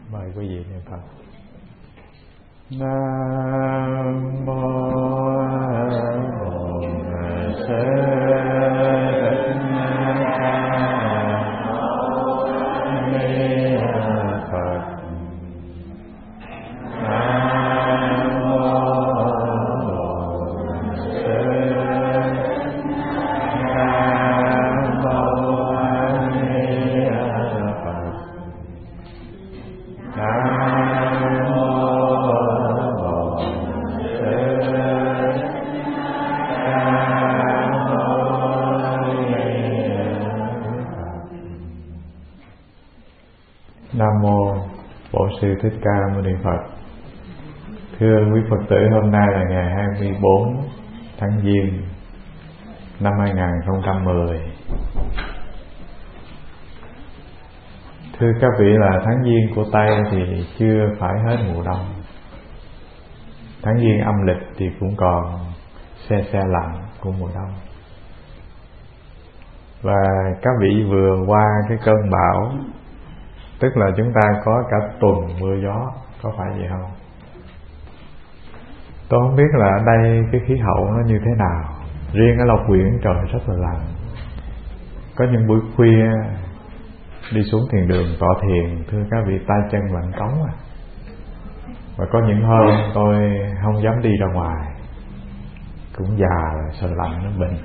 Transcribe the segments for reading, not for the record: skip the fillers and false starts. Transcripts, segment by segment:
Mời quý vị niệm Phật. Nam mô Bổn Sư Thích Ca Mâu Ni Phật. Nam mô Bổn Sư Thích Ca Mâu Ni Phật. Nam mô Bổn Sư Thích Ca Mâu Ni Phật. Thưa quý Phật tử, hôm nay là ngày 24 tháng Giêng năm 2010. Thưa các vị, là tháng Giêng của Tây thì chưa phải hết mùa đông. Tháng Giêng âm lịch thì cũng còn se lạnh của mùa đông. Và các vị vừa qua cái cơn bão, tức là chúng ta có cả tuần mưa gió, có phải vậy không? Tôi không biết là ở đây cái khí hậu nó như thế nào. Riêng ở Lộc Quyển trời rất là lạnh. Có những buổi khuya đi xuống thiền đường tọa thiền, thưa các vị, tay chân lạnh cống à. Và có những hôm tôi không dám đi ra ngoài, cũng già rồi, sợ lạnh nó bệnh.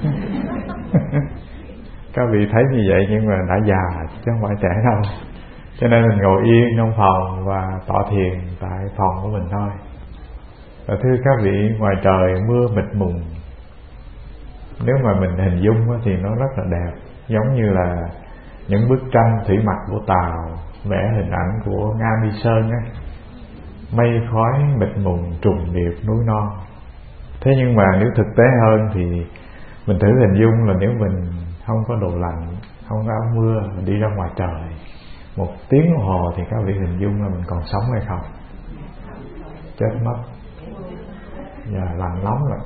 Các vị thấy như vậy nhưng mà đã già chứ không phải trẻ đâu. Cho nên mình ngồi yên trong phòng và tọa thiền tại phòng của mình thôi. Và thưa các vị, ngoài trời mưa mịt mùng, nếu mà mình hình dung thì nó rất là đẹp, giống như là những bức tranh thủy mặc của Tàu vẽ hình ảnh của Nga Mi Sơn á, mây khói mịt mùng trùng điệp núi non. Thế nhưng mà nếu thực tế hơn thì mình thử hình dung là nếu mình không có đồ lạnh, không có áo mưa, mình đi ra ngoài trời 1 tiếng đồng hồ thì các vị hình dung là mình còn sống hay không? Chết mất. Và lạnh nóng rồi.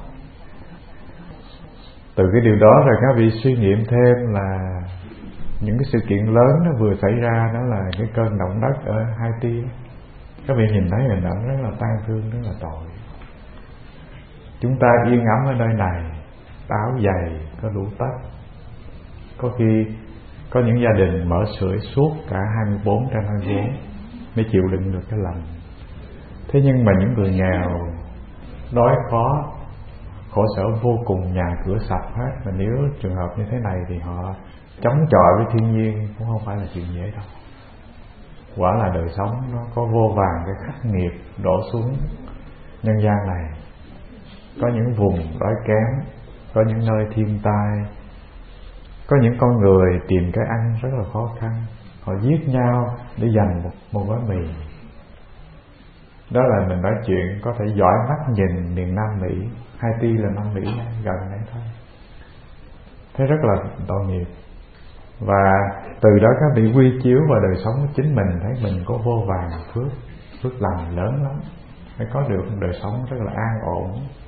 Từ cái điều đó rồi các vị suy nghiệm thêm là những cái sự kiện lớn nó vừa xảy ra, đó là cái cơn động đất ở Haiti. Các vị nhìn thấy hình ảnh rất là tang thương, rất là tội. Chúng ta yên ấm ở nơi này, áo dày, có đủ tất. Có khi có những gia đình mở sưởi suốt cả 24/24 mới chịu đựng được cái lạnh. Thế nhưng mà những người nghèo, đói khó, khổ sở vô cùng, nhà cửa sập hết, mà nếu trường hợp như thế này thì họ chống chọi với thiên nhiên cũng không phải là chuyện dễ đâu. Quả là đời sống nó có vô vàn cái khắc nghiệt đổ xuống nhân gian này. Có những vùng đói kém, có những nơi thiên tai, có những con người tìm cái ăn rất là khó khăn, họ giết nhau để giành một gói mì. Đó là mình nói chuyện có thể dõi mắt nhìn miền Nam Mỹ, Haiti là Nam Mỹ gần đấy thôi. Thế rất là tội nghiệp. Và từ đó các vị quy chiếu vào đời sống của chính mình, thấy mình có vô vàn phước lành lớn lắm, phải có được một đời sống rất là an ổn,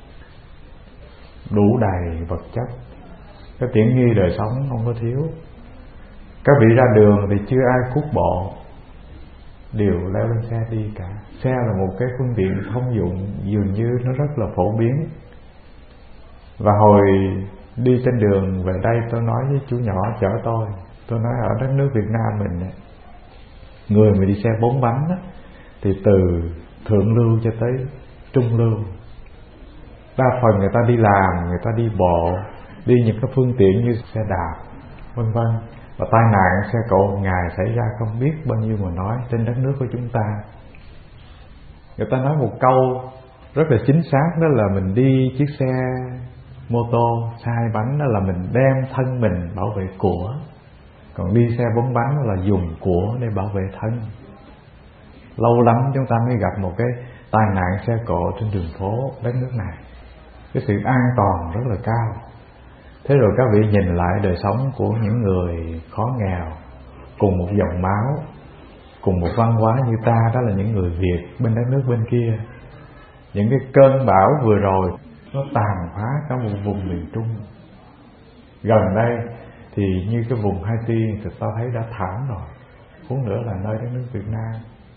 đủ đầy vật chất, cái tiện nghi đời sống không có thiếu. Các vị ra đường thì chưa ai cuốc bộ, đều leo lên xe đi cả. Xe là một cái phương tiện thông dụng dường như nó rất là phổ biến. Và hồi đi trên đường về đây, tôi nói với chú nhỏ chở tôi nói ở đất nước Việt Nam mình, người mà đi xe 4 bánh đó, thì từ thượng lưu cho tới trung lưu, đa phần người ta đi làm, người ta đi bộ, đi những cái phương tiện như xe đạp vân vân. Và tai nạn xe cộ một ngày xảy ra không biết bao nhiêu mà nói trên đất nước của chúng ta. Người ta nói một câu rất là chính xác, đó là mình đi chiếc xe mô tô xe 2 bánh đó là mình đem thân mình bảo vệ của, còn đi xe 4 bánh là dùng của để bảo vệ thân. Lâu lắm chúng ta mới gặp một cái tai nạn xe cộ trên đường phố đất nước này. Cái sự an toàn rất là cao. Thế rồi các vị nhìn lại đời sống của những người khó nghèo, cùng một dòng máu, cùng một văn hóa như ta, đó là những người Việt bên đất nước bên kia. Những cái cơn bão vừa rồi nó tàn phá cả một vùng miền Trung. Gần đây thì như cái vùng Haiti thì ta thấy đã thảm rồi, huống nữa là nơi đất nước Việt Nam.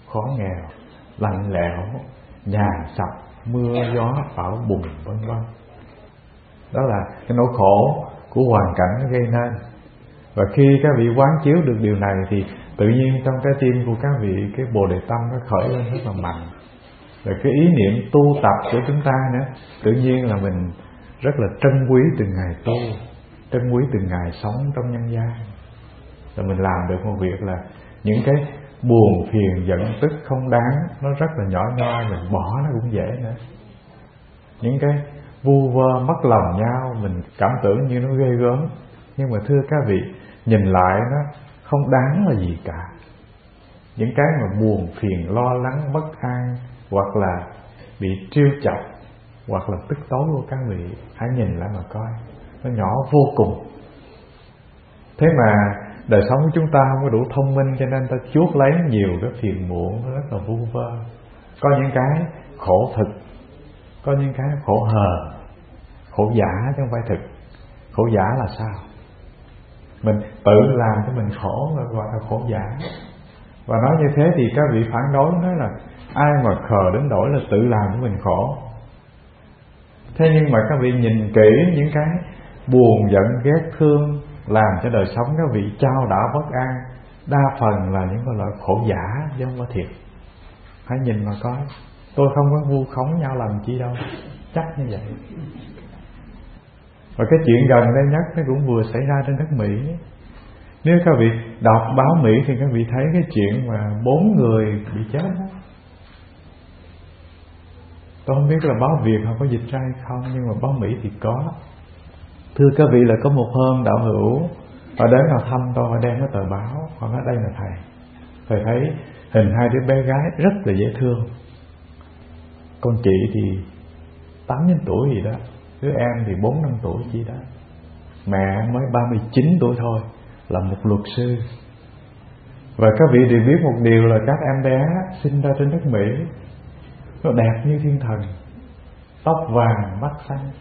khó nghèo, lạnh lẽo, nhà sập, mưa gió bão bùng vân vân. Đó là cái nỗi khổ của hoàn cảnh nó gây nên. Và khi các vị quán chiếu được điều này thì tự nhiên trong trái tim của các vị, cái Bồ Đề tâm nó khởi lên rất là mạnh. Rồi cái ý niệm tu tập của chúng ta nữa, tự nhiên là mình rất là trân quý từng ngày tu, trân quý từng ngày sống trong nhân gian. Rồi mình làm được một việc là những cái buồn phiền giận tức không đáng, nó rất là nhỏ nhoi, mình bỏ nó cũng dễ nữa. Những cái vu vơ mất lòng nhau mình cảm tưởng như nó ghê gớm, nhưng mà thưa các vị, nhìn lại nó không đáng là gì cả. Những cái mà buồn phiền, lo lắng, bất an, hoặc là bị trêu chọc, hoặc là tức tối của các vị, hãy nhìn lại mà coi, nó nhỏ vô cùng. Thế mà đời sống của chúng ta không có đủ thông minh, cho nên ta chuốc lấy nhiều cái phiền muộn, nó rất là vu vơ. Có những cái khổ thực, có những cái khổ hờ, khổ giả chứ không phải thực. Khổ giả là sao? Mình tự làm cho mình khổ rồi gọi là khổ giả. Và nói như thế thì các vị phản đối, nói là ai mà khờ đến nỗi là tự làm cho mình khổ. Thế nhưng mà các vị nhìn kỹ những cái buồn giận ghét thương làm cho đời sống các vị chao đảo bất an, đa phần là những cái loại khổ giả chứ không có thiệt. Hãy nhìn mà coi. Tôi không có vu khống nhau làm chi đâu, chắc như vậy. Và cái chuyện gần đây nhất nó cũng vừa xảy ra trên đất Mỹ. Nếu các vị đọc báo Mỹ thì các vị thấy cái chuyện mà 4 người bị chết đó. Tôi không biết là báo Việt họ có dịch ra hay không, nhưng mà báo Mỹ thì có. Thưa các vị, là có một hôm đạo hữu họ đến vào thăm tôi, họ đem cái tờ báo, họ nói đây là thầy. Thầy thấy hình 2 đứa bé gái rất là dễ thương. Con chị thì 8-9 tuổi gì đó, đứa em thì 4-5 tuổi chi đó. Mẹ mới 39 tuổi thôi, là một luật sư. Và các vị đều biết một điều là các em bé sinh ra trên đất Mỹ nó đẹp như thiên thần, tóc vàng, mắt xanh.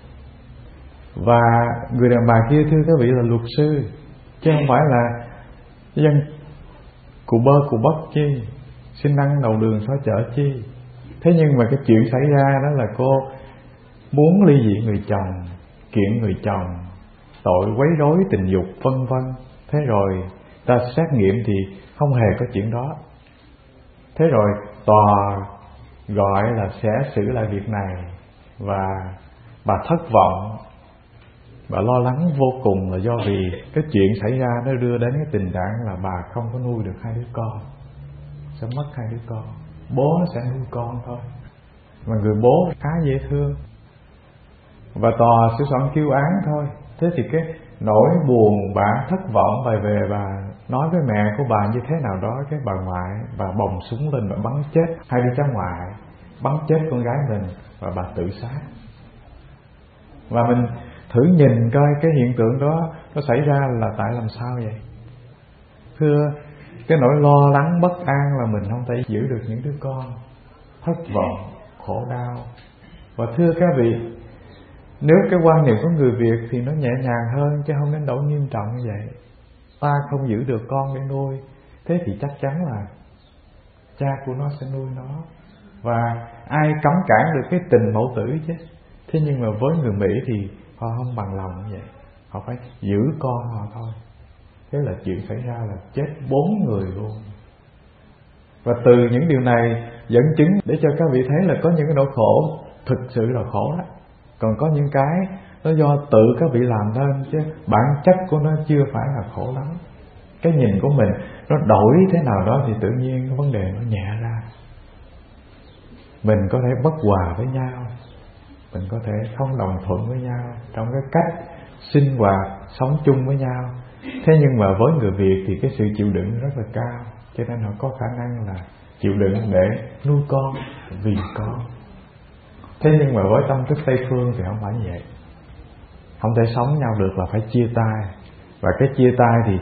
Và người đàn bà kia thưa các vị là luật sư, chứ không phải là dân cụ bơ cụ bắp chi, xin ăn đầu đường xó chợ chi. Thế nhưng mà cái chuyện xảy ra đó là cô muốn ly dị người chồng, kiện người chồng, tội quấy rối tình dục vân vân. Thế rồi ta xét nghiệm thì không hề có chuyện đó. Thế rồi tòa gọi là sẽ xử lại việc này, và bà thất vọng, bà lo lắng vô cùng, là do vì cái chuyện xảy ra nó đưa đến cái tình trạng là bà không có nuôi được 2 đứa con, sẽ mất 2 đứa con. Bố nó sẽ nuôi con thôi, mà người bố khá dễ thương. Và tòa sẽ soạn kêu án thôi. Thế thì cái nỗi buồn bà thất vọng, bà về bà nói với mẹ của bà như thế nào đó, cái bà ngoại bà bồng súng lên, bà bắn chết 2 đứa cháu ngoại, bắn chết con gái mình, và bà tự sát. Và mình thử nhìn coi cái hiện tượng đó nó xảy ra là tại làm sao vậy? Thưa, cái nỗi lo lắng bất an là mình không thể giữ được những đứa con, thất vọng, khổ đau. Và thưa các vị, nếu cái quan niệm của người Việt thì nó nhẹ nhàng hơn, chứ không đến nỗi nghiêm trọng như vậy. Ta không giữ được con để nuôi, thế thì chắc chắn là cha của nó sẽ nuôi nó. Và ai cấm cản được cái tình mẫu tử chứ. Thế nhưng mà với người Mỹ thì họ không bằng lòng như vậy, họ phải giữ con họ thôi. Thế là chuyện xảy ra là chết 4 người luôn. Và từ những điều này dẫn chứng để cho các vị thấy là có những cái nỗi khổ thực sự là khổ đó. Còn có những cái nó do tự các vị làm nên, chứ bản chất của nó chưa phải là khổ lắm. Cái nhìn của mình nó đổi thế nào đó thì tự nhiên cái vấn đề nó nhẹ ra. Mình có thể bất hòa với nhau, mình có thể không đồng thuận với nhau trong cái cách sinh hoạt sống chung với nhau. Thế nhưng mà với người Việt thì cái sự chịu đựng rất là cao, cho nên họ có khả năng là chịu đựng để nuôi con, vì con. Thế nhưng mà với tâm thức Tây phương thì không phải như vậy. Không thể sống nhau được là phải chia tay. Và cái chia tay thì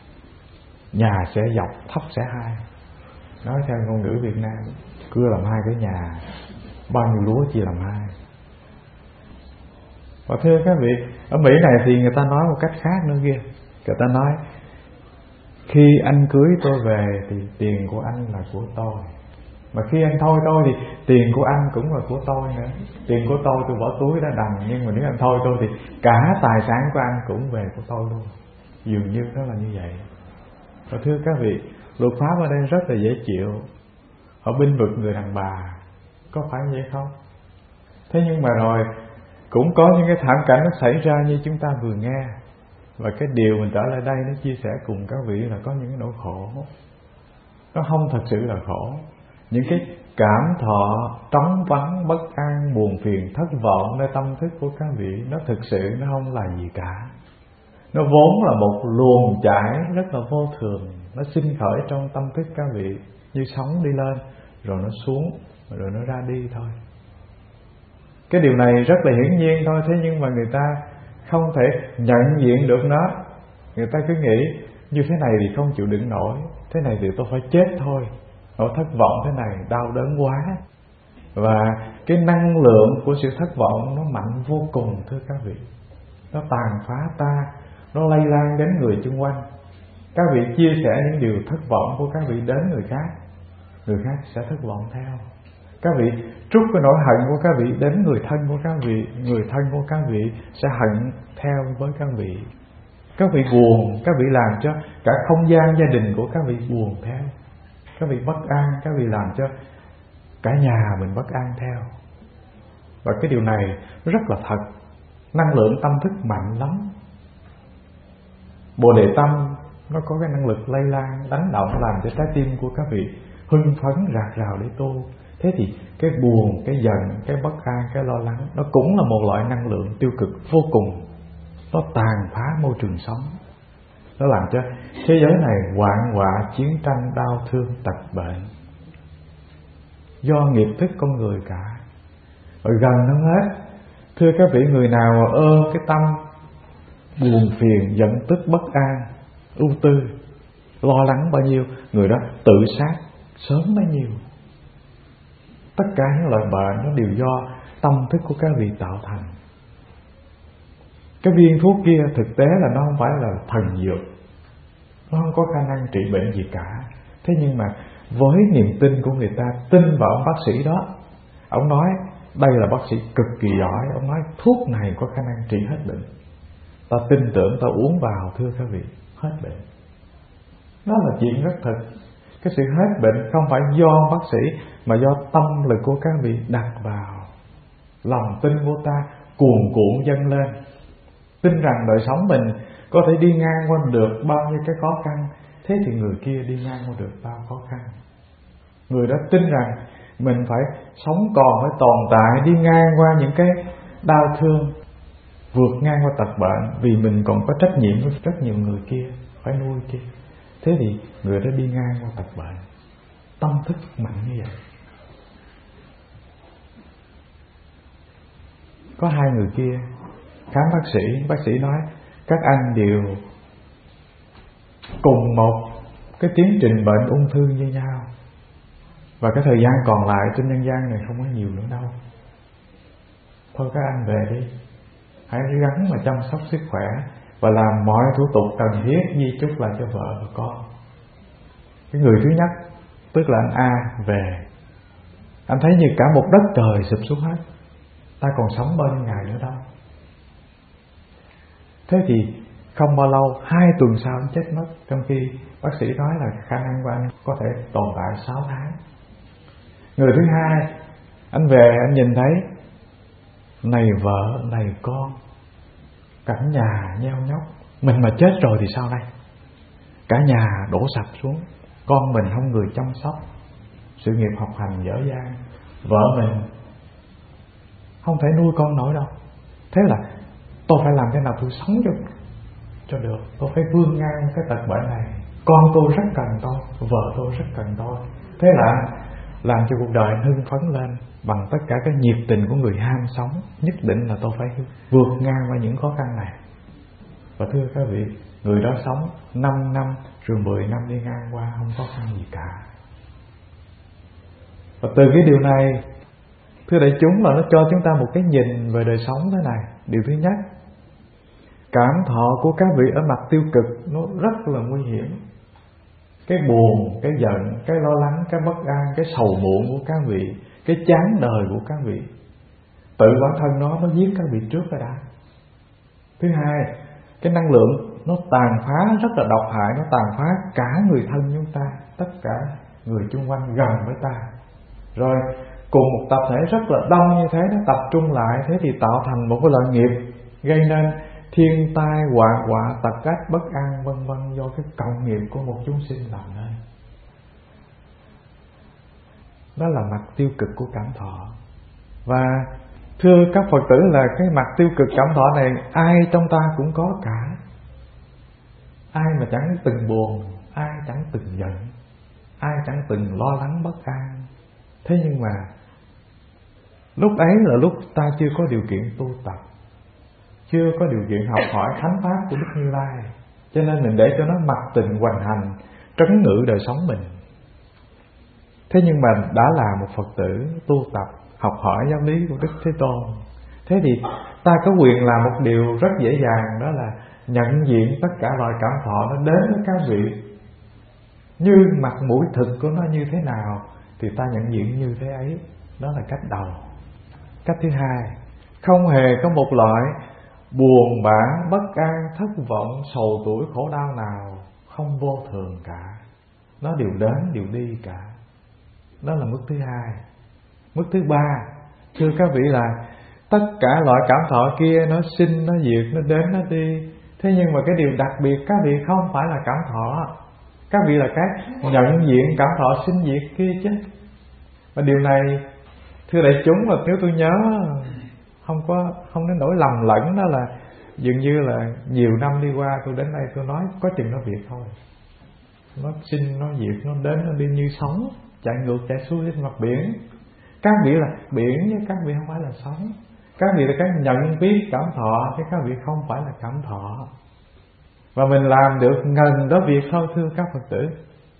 nhà sẽ dọc, thóc sẽ hai. Nói theo ngôn ngữ Việt Nam, cưa làm 2 cái nhà, bao nhiêu lúa chia làm 2. Và thưa các vị, ở Mỹ này thì người ta nói một cách khác nữa kia. Người ta nói, khi anh cưới tôi về thì tiền của anh là của tôi, Mà khi anh thôi tôi thì tiền của anh cũng là của tôi nữa. Tiền của tôi bỏ túi đã đành, nhưng mà nếu anh thôi tôi thì cả tài sản của anh cũng về của tôi luôn. Dường như nó là như vậy. Và thưa các vị, luật pháp ở đây rất là dễ chịu. Họ bênh vực người đàn bà, có phải vậy không? Thế nhưng mà rồi cũng có những cái thảm cảnh nó xảy ra như chúng ta vừa nghe. Và cái điều mình trở lại đây nó chia sẻ cùng các vị là có những cái nỗi khổ. Nó không thật sự là khổ. Những cái cảm thọ trống vắng, bất an, buồn phiền, thất vọng nơi tâm thức của các vị, nó thực sự nó không là gì cả. Nó vốn là một luồng chảy rất là vô thường. Nó sinh khởi trong tâm thức các vị như sóng đi lên, rồi nó xuống, rồi nó ra đi thôi. Cái điều này rất là hiển nhiên thôi. Thế nhưng mà người ta không thể nhận diện được nó. Người ta cứ nghĩ như thế này thì không chịu đựng nổi, thế này thì tôi phải chết thôi. Nỗi thất vọng thế này đau đớn quá. Và cái năng lượng của sự thất vọng nó mạnh vô cùng thưa các vị. Nó tàn phá ta, nó lây lan đến người xung quanh. Các vị chia sẻ những điều thất vọng của các vị đến người khác sẽ thất vọng theo. Các vị trút cái nỗi hận của các vị đến người thân của các vị, người thân của các vị sẽ hận theo với các vị. Các vị buồn, các vị làm cho cả không gian gia đình của các vị buồn theo. Các vị bất an, các vị làm cho cả nhà mình bất an theo. Và cái điều này rất là thật. Năng lượng tâm thức mạnh lắm. Bồ đề tâm nó có cái năng lực lây lan, đánh động, làm cho trái tim của các vị hưng phấn rạc rào để tu. Thế thì cái buồn, cái giận, cái bất an, cái lo lắng, nó cũng là một loại năng lượng tiêu cực vô cùng. Nó tàn phá môi trường sống. Nó làm cho thế giới này hoạn họa, chiến tranh, đau thương, tật bệnh. Do nghiệp thức con người cả. Rồi gần hơn hết, thưa các vị, người nào ôm cái tâm buồn phiền, giận tức, bất an, ưu tư, lo lắng bao nhiêu, người đó tự sát sớm bấy nhiêu. Tất cả những loại bệnh nó đều do tâm thức của các vị tạo thành. Cái viên thuốc kia thực tế là nó không phải là thần dược, nó không có khả năng trị bệnh gì cả. Thế nhưng mà với niềm tin của người ta, tin vào ông bác sĩ đó, ông nói đây là bác sĩ cực kỳ giỏi, ông nói thuốc này có khả năng trị hết bệnh. Ta tin tưởng, ta uống vào thưa các vị, hết bệnh. Đó là chuyện rất thật. Cái sự hết bệnh không phải do bác sĩ, mà do tâm lực của các vị đặt vào. Lòng tin của ta cuồn cuộn dâng lên, tin rằng đời sống mình có thể đi ngang qua được bao nhiêu cái khó khăn. Thế thì người kia đi ngang qua được bao khó khăn. Người đó tin rằng mình phải sống còn, phải tồn tại, đi ngang qua những cái đau thương, vượt ngang qua tật bệnh, vì mình còn có trách nhiệm với rất nhiều người kia phải nuôi kia. Thế thì người đó đi ngang qua tật bệnh. Tâm thức mạnh như vậy. Có hai người kia khám bác sĩ nói các anh đều cùng một cái tiến trình bệnh ung thư như nhau, và cái thời gian còn lại trên nhân gian này không có nhiều nữa đâu. Thôi các anh về đi, hãy gắng mà chăm sóc sức khỏe và làm mọi thủ tục cần thiết, di chúc lại cho vợ và con. Cái người thứ nhất, tức là anh A, về. Anh thấy như cả một đất trời sụp xuống hết, ta còn sống bao nhiêu ngày nữa đâu. Thế thì không bao lâu, 2 tuần sau anh chết mất, trong khi bác sĩ nói là khả năng của anh có thể tồn tại 6 tháng. Người thứ hai, anh về anh nhìn thấy này vợ, này con, cảnh nhà nheo nhóc. Mình mà chết rồi thì sao đây? Cả nhà đổ sập xuống, con mình không người chăm sóc, sự nghiệp học hành dở dang, vợ mình không thể nuôi con nổi đâu. Thế là tôi phải làm thế nào tôi sống cho được. Tôi phải vươn ngang cái tật bệnh này. Con tôi rất cần tôi, vợ tôi rất cần tôi. Thế là làm cho cuộc đời hưng phấn lên bằng tất cả cái nhiệt tình của người ham sống. Nhất định là tôi phải vượt ngang qua những khó khăn này. Và thưa các vị, người đó sống 5 năm rồi 10 năm đi ngang qua không có khó khăn gì cả. Và từ cái điều này, thưa đại chúng, là nó cho chúng ta một cái nhìn về đời sống thế này. Điều thứ nhất, cảm thọ của các vị ở mặt tiêu cực nó rất là nguy hiểm. cái buồn, cái giận, cái lo lắng, cái bất an, cái sầu muộn của các vị, cái chán đời của các vị. Tự bản thân nó giết các vị trước rồi đã. Thứ hai, cái năng lượng nó tàn phá rất là độc hại, nó tàn phá cả người thân chúng ta, tất cả người chung quanh gần với ta. Rồi cùng một tập thể rất là đông như thế, nó tập trung lại, thế thì tạo thành một cái loại nghiệp, gây nên thiên tai, họa, tật ách, bất an vân vân, do cái cộng nghiệp của một chúng sinh làm nên. Đó là mặt tiêu cực của cảm thọ. Và thưa các Phật tử, là cái mặt tiêu cực cảm thọ này ai trong ta cũng có cả. Ai mà chẳng từng buồn, ai chẳng từng giận, ai chẳng từng lo lắng bất an. Thế nhưng mà lúc ấy là lúc ta chưa có điều kiện tu tập, chưa có điều kiện học hỏi thánh pháp của Đức Như Lai, cho nên mình để cho nó mặc tình hoành hành, trấn ngự đời sống mình. Thế nhưng mà đã là một Phật tử tu tập, học hỏi giáo lý của Đức Thế Tôn, thế thì ta có quyền làm một điều rất dễ dàng, đó là nhận diện tất cả loại cảm thọ nó đến với các vị như mặt mũi thực của nó như thế nào thì ta nhận diện như thế ấy. Đó là cách đầu. Cách thứ hai, không hề có một loại buồn bã, bất an, thất vọng, sầu tủi, khổ đau nào không vô thường cả. Nó đều đến, đều đi cả. Đó là mức thứ hai. Mức thứ ba, thưa các vị, là tất cả loại cảm thọ kia nó sinh, nó diệt, nó đến, nó đi. Thế nhưng mà cái điều đặc biệt các vị không phải là cảm thọ, các vị là cái nhận diện cảm thọ sinh diệt kia chứ. Và điều này thưa đại chúng, là nếu tôi nhớ không đến nỗi lầm lẫn, đó là dường như là nhiều năm đi qua tôi đến đây tôi nói có chừng nó việc thôi. Nó sinh, nó diệt, nó đến, nó đi như sóng chạy ngược chạy xuôi trên mặt biển. Các vị là biển chứ các vị không phải là sóng. Các vị là cái nhận biết cảm thọ chứ các vị không phải là cảm thọ. Và mình làm được ngần đó việc thôi thưa các Phật tử.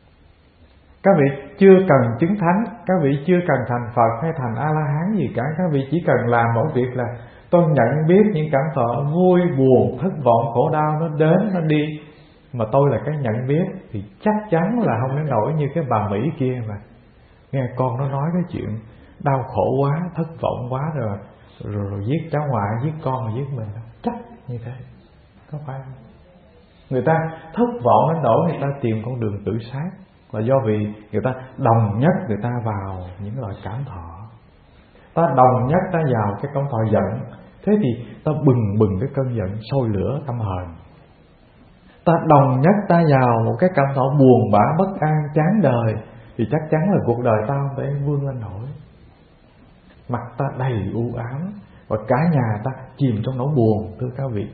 Các vị chưa cần chứng thánh, các vị chưa cần thành Phật hay thành A-la-hán gì cả. Các vị chỉ cần làm một việc là tôi nhận biết những cảm thọ vui, buồn, thất vọng, khổ đau nó đến, nó đi. Mà tôi là cái nhận biết thì chắc chắn là không đến nỗi như cái bà Mỹ kia mà nghe con nó nói cái chuyện đau khổ quá, thất vọng quá rồi giết cháu ngoại, giết con rồi giết mình. Chắc như thế. Có phải không? Người ta thất vọng đến nỗi người ta tìm con đường tự sát là do vì người ta đồng nhất người ta vào những loại cảm thọ. Ta đồng nhất ta vào cái cảm thọ giận, thế thì ta bừng cái cơn giận sôi lửa căm hờn. Ta đồng nhất ta vào một cái cảm thọ buồn bã, bất an, chán đời, thì chắc chắn là cuộc đời ta không thể vươn lên nổi. Mặt ta đầy u ám và cả nhà ta chìm trong nỗi buồn thưa các vị.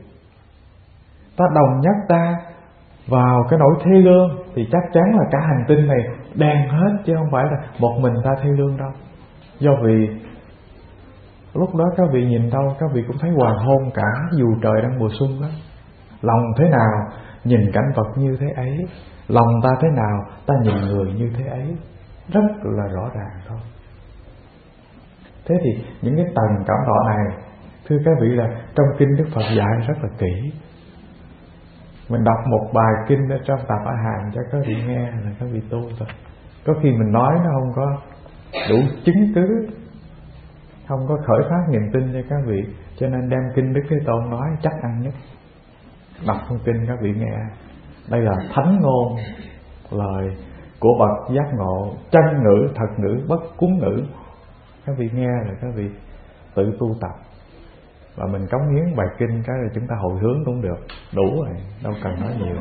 Ta đồng nhất ta vào cái nỗi thê lương thì chắc chắn là cả hành tinh này đen hết, chứ không phải là một mình ta thê lương đâu. Do vì lúc đó các vị nhìn đâu các vị cũng thấy hoàng hôn cả, dù trời đang mùa xuân đó. Lòng thế nào nhìn cảnh vật như thế ấy, lòng ta thế nào ta nhìn người như thế ấy, rất là rõ ràng thôi. Thế thì những cái tầng cảm thọ này thưa các vị là trong kinh Đức Phật dạy rất là kỹ. Mình đọc một bài kinh ở trong tập A Hàm cho các vị nghe là các vị tu thôi. Có khi mình nói nó không có đủ chứng cứ, không có khởi phát niềm tin cho các vị, cho nên đem kinh Đức Thế Tôn nói chắc ăn nhất. Đọc thông kinh các vị nghe, đây là thánh ngôn, lời của bậc giác ngộ, chân ngữ, thật ngữ, bất cuốn ngữ. Các vị nghe là các vị tự tu tập. Và mình cống hiến bài kinh cái là chúng ta hồi hướng cũng được, đủ rồi, đâu cần nói nhiều.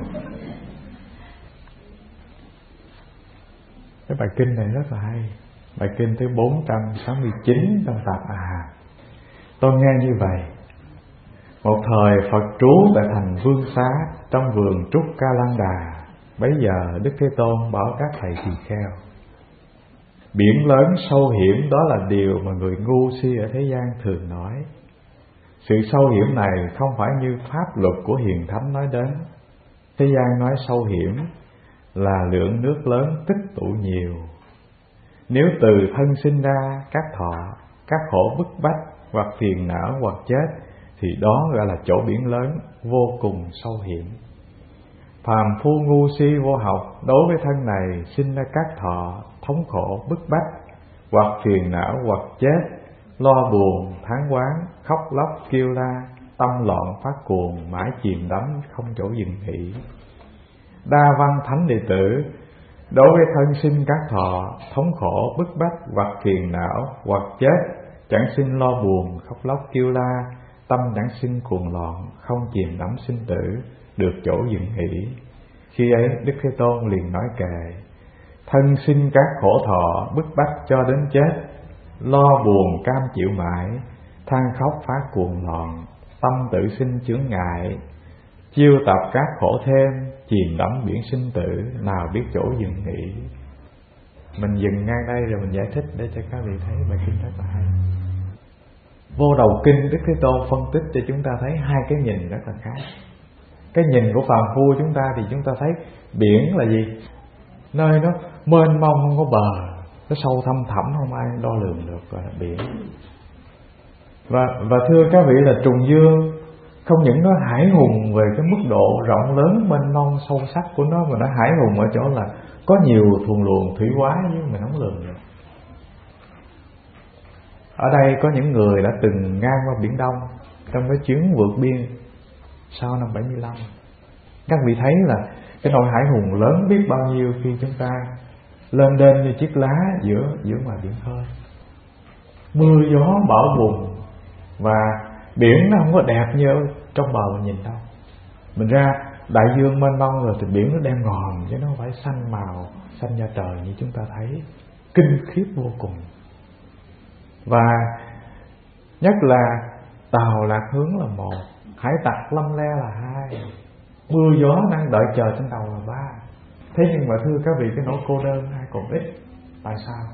Cái bài kinh này rất là hay. Bài kinh thứ 469 trong tập A Hàm. Tôi nghe như vậy: một thời Phật trú tại thành Vương Xá trong vườn Trúc Ca Lan Đà. Bấy giờ Đức Thế Tôn bảo các thầy tỳ kheo: biển lớn sâu hiểm đó là điều mà người ngu si ở thế gian thường nói. Sự sâu hiểm này không phải như pháp luật của hiền thánh nói đến. Thế gian nói sâu hiểm là lượng nước lớn tích tụ nhiều. Nếu từ thân sinh ra các thọ, các khổ bức bách hoặc phiền não hoặc chết, thì đó gọi là chỗ biển lớn vô cùng sâu hiểm. Phàm phu ngu si vô học, đối với thân này sinh ra các thọ thống khổ bức bách, hoặc phiền não hoặc chết, lo buồn tháng quán, khóc lóc kêu la, tâm loạn phát cuồng, mãi chìm đắm không chỗ dừng nghỉ. Đa văn thánh đệ tử, đối với thân sinh các thọ thống khổ bức bách, hoặc phiền não hoặc chết, chẳng sinh lo buồn khóc lóc kêu la, tâm chẳng sinh cuồng loạn, không chìm đắm sinh tử, được chỗ dừng nghỉ. Khi ấy Đức Thế Tôn liền nói kệ: thân sinh các khổ thọ bức bách cho đến chết, lo buồn cam chịu mãi, than khóc phát cuồng loạn, tâm tự sinh chướng ngại, chiêu tập các khổ thêm, chìm đắm biển sinh tử, nào biết chỗ dừng nghỉ. Mình dừng ngay đây rồi mình giải thích để cho các vị thấy bài kinh rất là hay. Vô đầu kinh Đức Thế Tôn phân tích cho chúng ta thấy hai cái nhìn rất là khác. Cái nhìn của phàm phu chúng ta thì chúng ta thấy biển là gì? Nơi nó mênh mông không có bờ, nó sâu thăm thẳm không ai đo lường được, gọi là biển. Và thưa các vị là trùng dương không những nó hải hùng về cái mức độ rộng lớn mênh mông sâu sắc của nó, mà nó hải hùng ở chỗ là có nhiều thuần luồng thủy quái nhưng mà không lường được. Ở đây có những người đã từng ngang qua Biển Đông trong cái chuyến vượt biên sau năm 75. Các vị thấy là cái nỗi hải hùng lớn biết bao nhiêu khi chúng ta lên đên như chiếc lá giữa ngoài biển khơi. Mưa gió bão bùng, và biển nó không có đẹp như trong bờ mình nhìn đâu. Mình ra đại dương mênh mông rồi thì biển nó đen ngòm, chứ nó không phải xanh màu, xanh da trời như chúng ta thấy, kinh khiếp vô cùng. Và nhất là tàu lạc hướng là một, hải tặc lâm le là hai, mưa gió đang đợi chờ trên đầu là ba. Thế nhưng mà thưa các vị, cái nỗi cô đơn hay còn ít. Tại sao?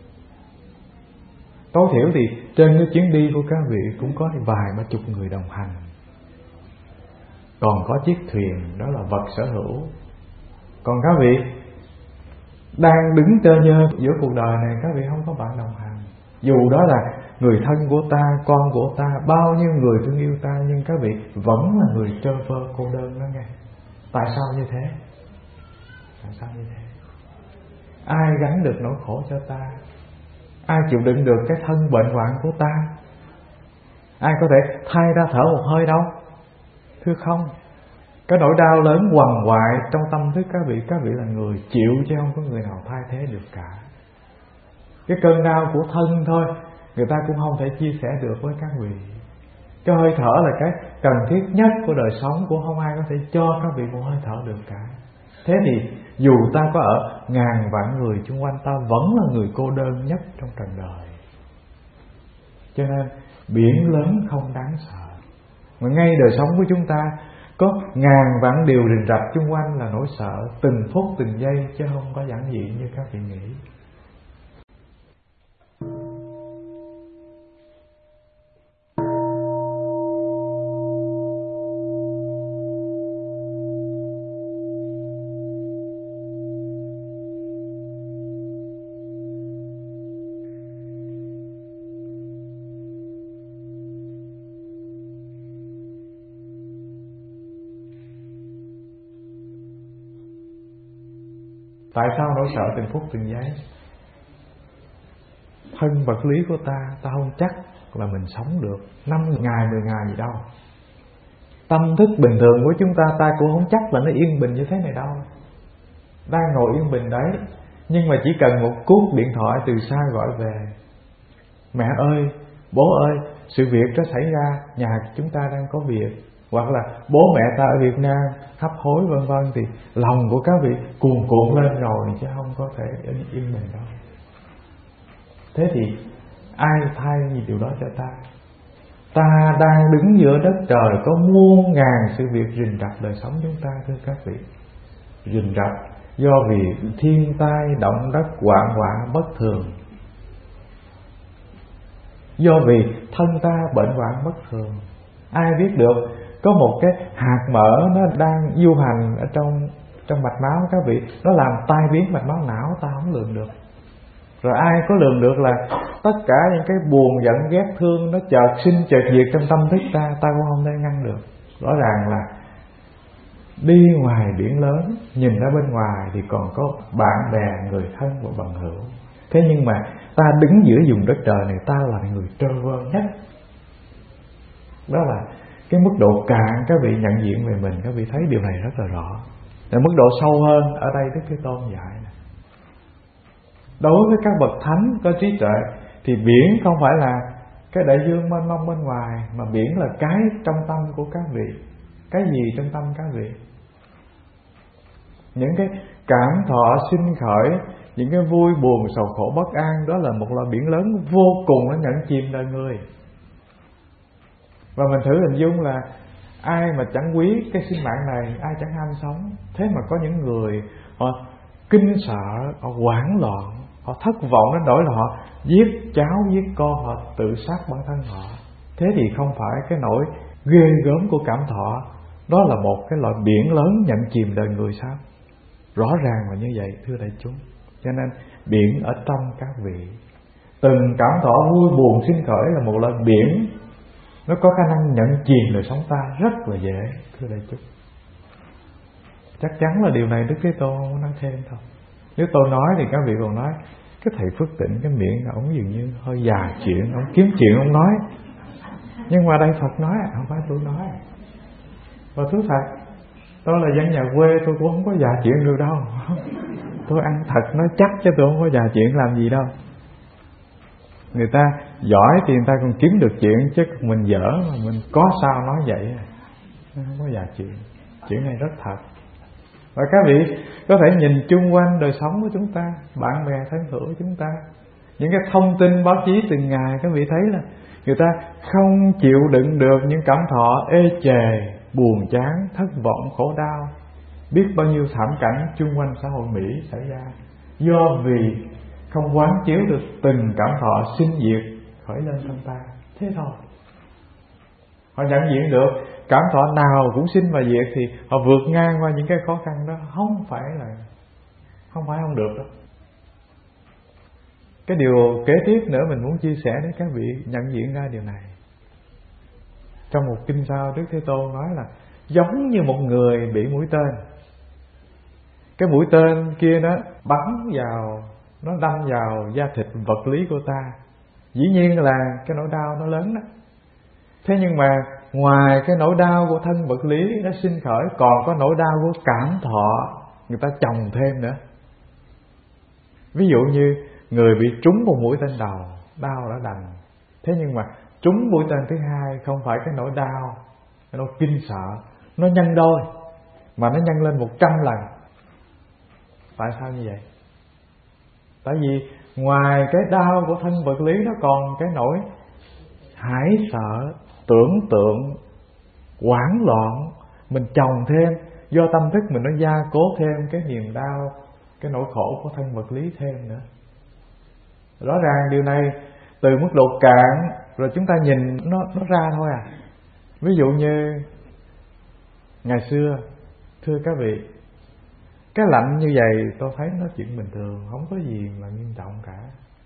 Tối thiểu thì trên cái chuyến đi của các vị cũng có vài ba chục người đồng hành, còn có chiếc thuyền đó là vật sở hữu. Còn các vị đang đứng tơ nhơ giữa cuộc đời này, các vị không có bạn đồng hành. Dù đó là người thân của ta, con của ta, bao nhiêu người thương yêu ta, nhưng các vị vẫn là người trơ vơ cô đơn đó nghe. Tại sao như thế? Tại sao như thế? Ai gánh được nỗi khổ cho ta? Ai chịu đựng được cái thân bệnh hoạn của ta? Ai có thể thay ra thở một hơi đâu? Thưa không. Cái nỗi đau lớn quằn quại trong tâm thức các vị là người chịu, chứ không có người nào thay thế được cả. Cái cơn đau của thân thôi, người ta cũng không thể chia sẻ được với các vị. Cái hơi thở là cái cần thiết nhất của đời sống, cũng không ai có thể cho các vị một hơi thở được cả. Thế thì dù ta có ở ngàn vạn người xung quanh, ta vẫn là người cô đơn nhất trong trần đời. Cho nên biển lớn không đáng sợ, mà ngay đời sống của chúng ta có ngàn vạn điều rình rập xung quanh là nỗi sợ từng phút từng giây, chứ không có giản dị như các vị nghĩ. Tại sao nỗi sợ từng phút từng giây? Thân vật lý của ta không chắc là mình sống được 5 ngày 10 ngày gì đâu. Tâm thức bình thường của chúng ta cũng không chắc là nó yên bình như thế này đâu. Đang ngồi yên bình đấy, nhưng mà chỉ cần một cú điện thoại từ xa gọi về: mẹ ơi, bố ơi, sự việc đó xảy ra, nhà chúng ta đang có việc. Hoặc là bố mẹ ta ở Việt Nam hấp hối vân vân, thì lòng của các vị cuồn cuộn lên rồi, chứ không có thể yên bình đâu. Thế thì ai thay gì điều đó cho ta? Ta đang đứng giữa đất trời, có muôn ngàn sự việc rình rập đời sống chúng ta, thưa các vị. Rình rập do vì thiên tai, động đất, hoạn họa bất thường, do vì thân ta bệnh hoạn bất thường. Ai biết được? Có một cái hạt mỡ nó đang du hành ở trong mạch máu các vị, nó làm tai biến mạch máu não, ta không lường được. Rồi ai có lường được là tất cả những cái buồn giận ghét thương nó chợt sinh chợt diệt trong tâm thức ta cũng không thể ngăn được. Rõ ràng là đi ngoài biển lớn, nhìn ra bên ngoài thì còn có bạn bè, người thân và bằng hữu. Thế nhưng mà ta đứng giữa vùng đất trời này, ta là người trơ vơ nhất. Đó là cái mức độ cạn các vị nhận diện về mình. Các vị thấy điều này rất là rõ. Và mức độ sâu hơn ở đây Đức Thế Tôn dạy này, đối với các bậc thánh có trí tuệ thì biển không phải là cái đại dương mênh mông bên ngoài, mà biển là cái trong tâm của các vị. Cái gì trong tâm các vị? Những cái cảm thọ sinh khởi, những cái vui buồn sầu khổ bất an, đó là một loại biển lớn vô cùng, nó nhận chìm đời người. Và mình thử hình dung là ai mà chẳng quý cái sinh mạng này, ai chẳng ham sống. Thế mà có những người họ kinh sợ, họ hoảng loạn, họ thất vọng đến nỗi là họ giết cháu, giết con, họ tự sát bản thân họ. Thế thì không phải cái nỗi ghê gớm của cảm thọ, đó là một cái loại biển lớn nhận chìm đời người sao? Rõ ràng là như vậy thưa đại chúng. Cho nên biển ở trong các vị, từng cảm thọ vui buồn sinh khởi là một loại biển, nó có khả năng nhận chìm đời sống ta rất là dễ thưa đại chúng. Chắc chắn là điều này Đức Thế Tôn không nói thêm thôi. Nếu tôi nói thì các vị còn nói cái thầy Phước Tịnh cái miệng ổng dường như hơi già chuyện, ổng kiếm chuyện ổng nói. Nhưng mà đây Phật nói, không phải tôi nói. Và thú thật, tôi là dân nhà quê, tôi cũng không có già chuyện được đâu. Tôi ăn thật nói chắc chứ tôi không có già chuyện làm gì đâu. Người ta giỏi thì người ta còn kiếm được chuyện, chứ mình dở mà mình có sao nói vậy. Không có già chuyện. Chuyện này rất thật. Và các vị có thể nhìn chung quanh đời sống của chúng ta, bạn bè thân hữu của chúng ta, những cái thông tin báo chí từng ngày, các vị thấy là người ta không chịu đựng được những cảm thọ ê chề, buồn chán, thất vọng, khổ đau. Biết bao nhiêu thảm cảnh chung quanh xã hội Mỹ xảy ra do vì không quán chiếu được từng cảm thọ sinh diệt khởi lên trong ta. Thế thôi. Họ nhận diện được cảm thọ nào cũng sinh và diệt thì họ vượt ngang qua những cái khó khăn đó. Không phải không được đâu. Cái điều kế tiếp nữa mình muốn chia sẻ đến các vị nhận diện ra điều này. Trong một kinh sao Đức Thế Tôn nói là giống như một người bị mũi tên. Cái mũi tên kia nó bắn vào, nó đâm vào da thịt vật lý của ta. Dĩ nhiên là cái nỗi đau nó lớn đó. Thế nhưng mà ngoài cái nỗi đau của thân vật lý nó sinh khởi, còn có nỗi đau của cảm thọ người ta chồng thêm nữa. Ví dụ như người bị trúng một mũi tên đầu, đau đã đành. Thế nhưng mà trúng mũi tên thứ hai, không phải cái nỗi đau, cái nỗi kinh sợ, nó nhân đôi, mà nó nhân lên 100 lần. Tại sao như vậy? Tại vì ngoài cái đau của thân vật lý, nó còn cái nỗi hãi sợ, tưởng tượng, hoảng loạn, mình chồng thêm, do tâm thức mình nó gia cố thêm cái niềm đau, cái nỗi khổ của thân vật lý thêm nữa. Rõ ràng điều này từ mức độ cạn rồi chúng ta nhìn nó ra thôi à. Ví dụ như ngày xưa, thưa các vị, cái lạnh như vậy tôi thấy nó chuyện bình thường, không có gì mà nghiêm trọng cả.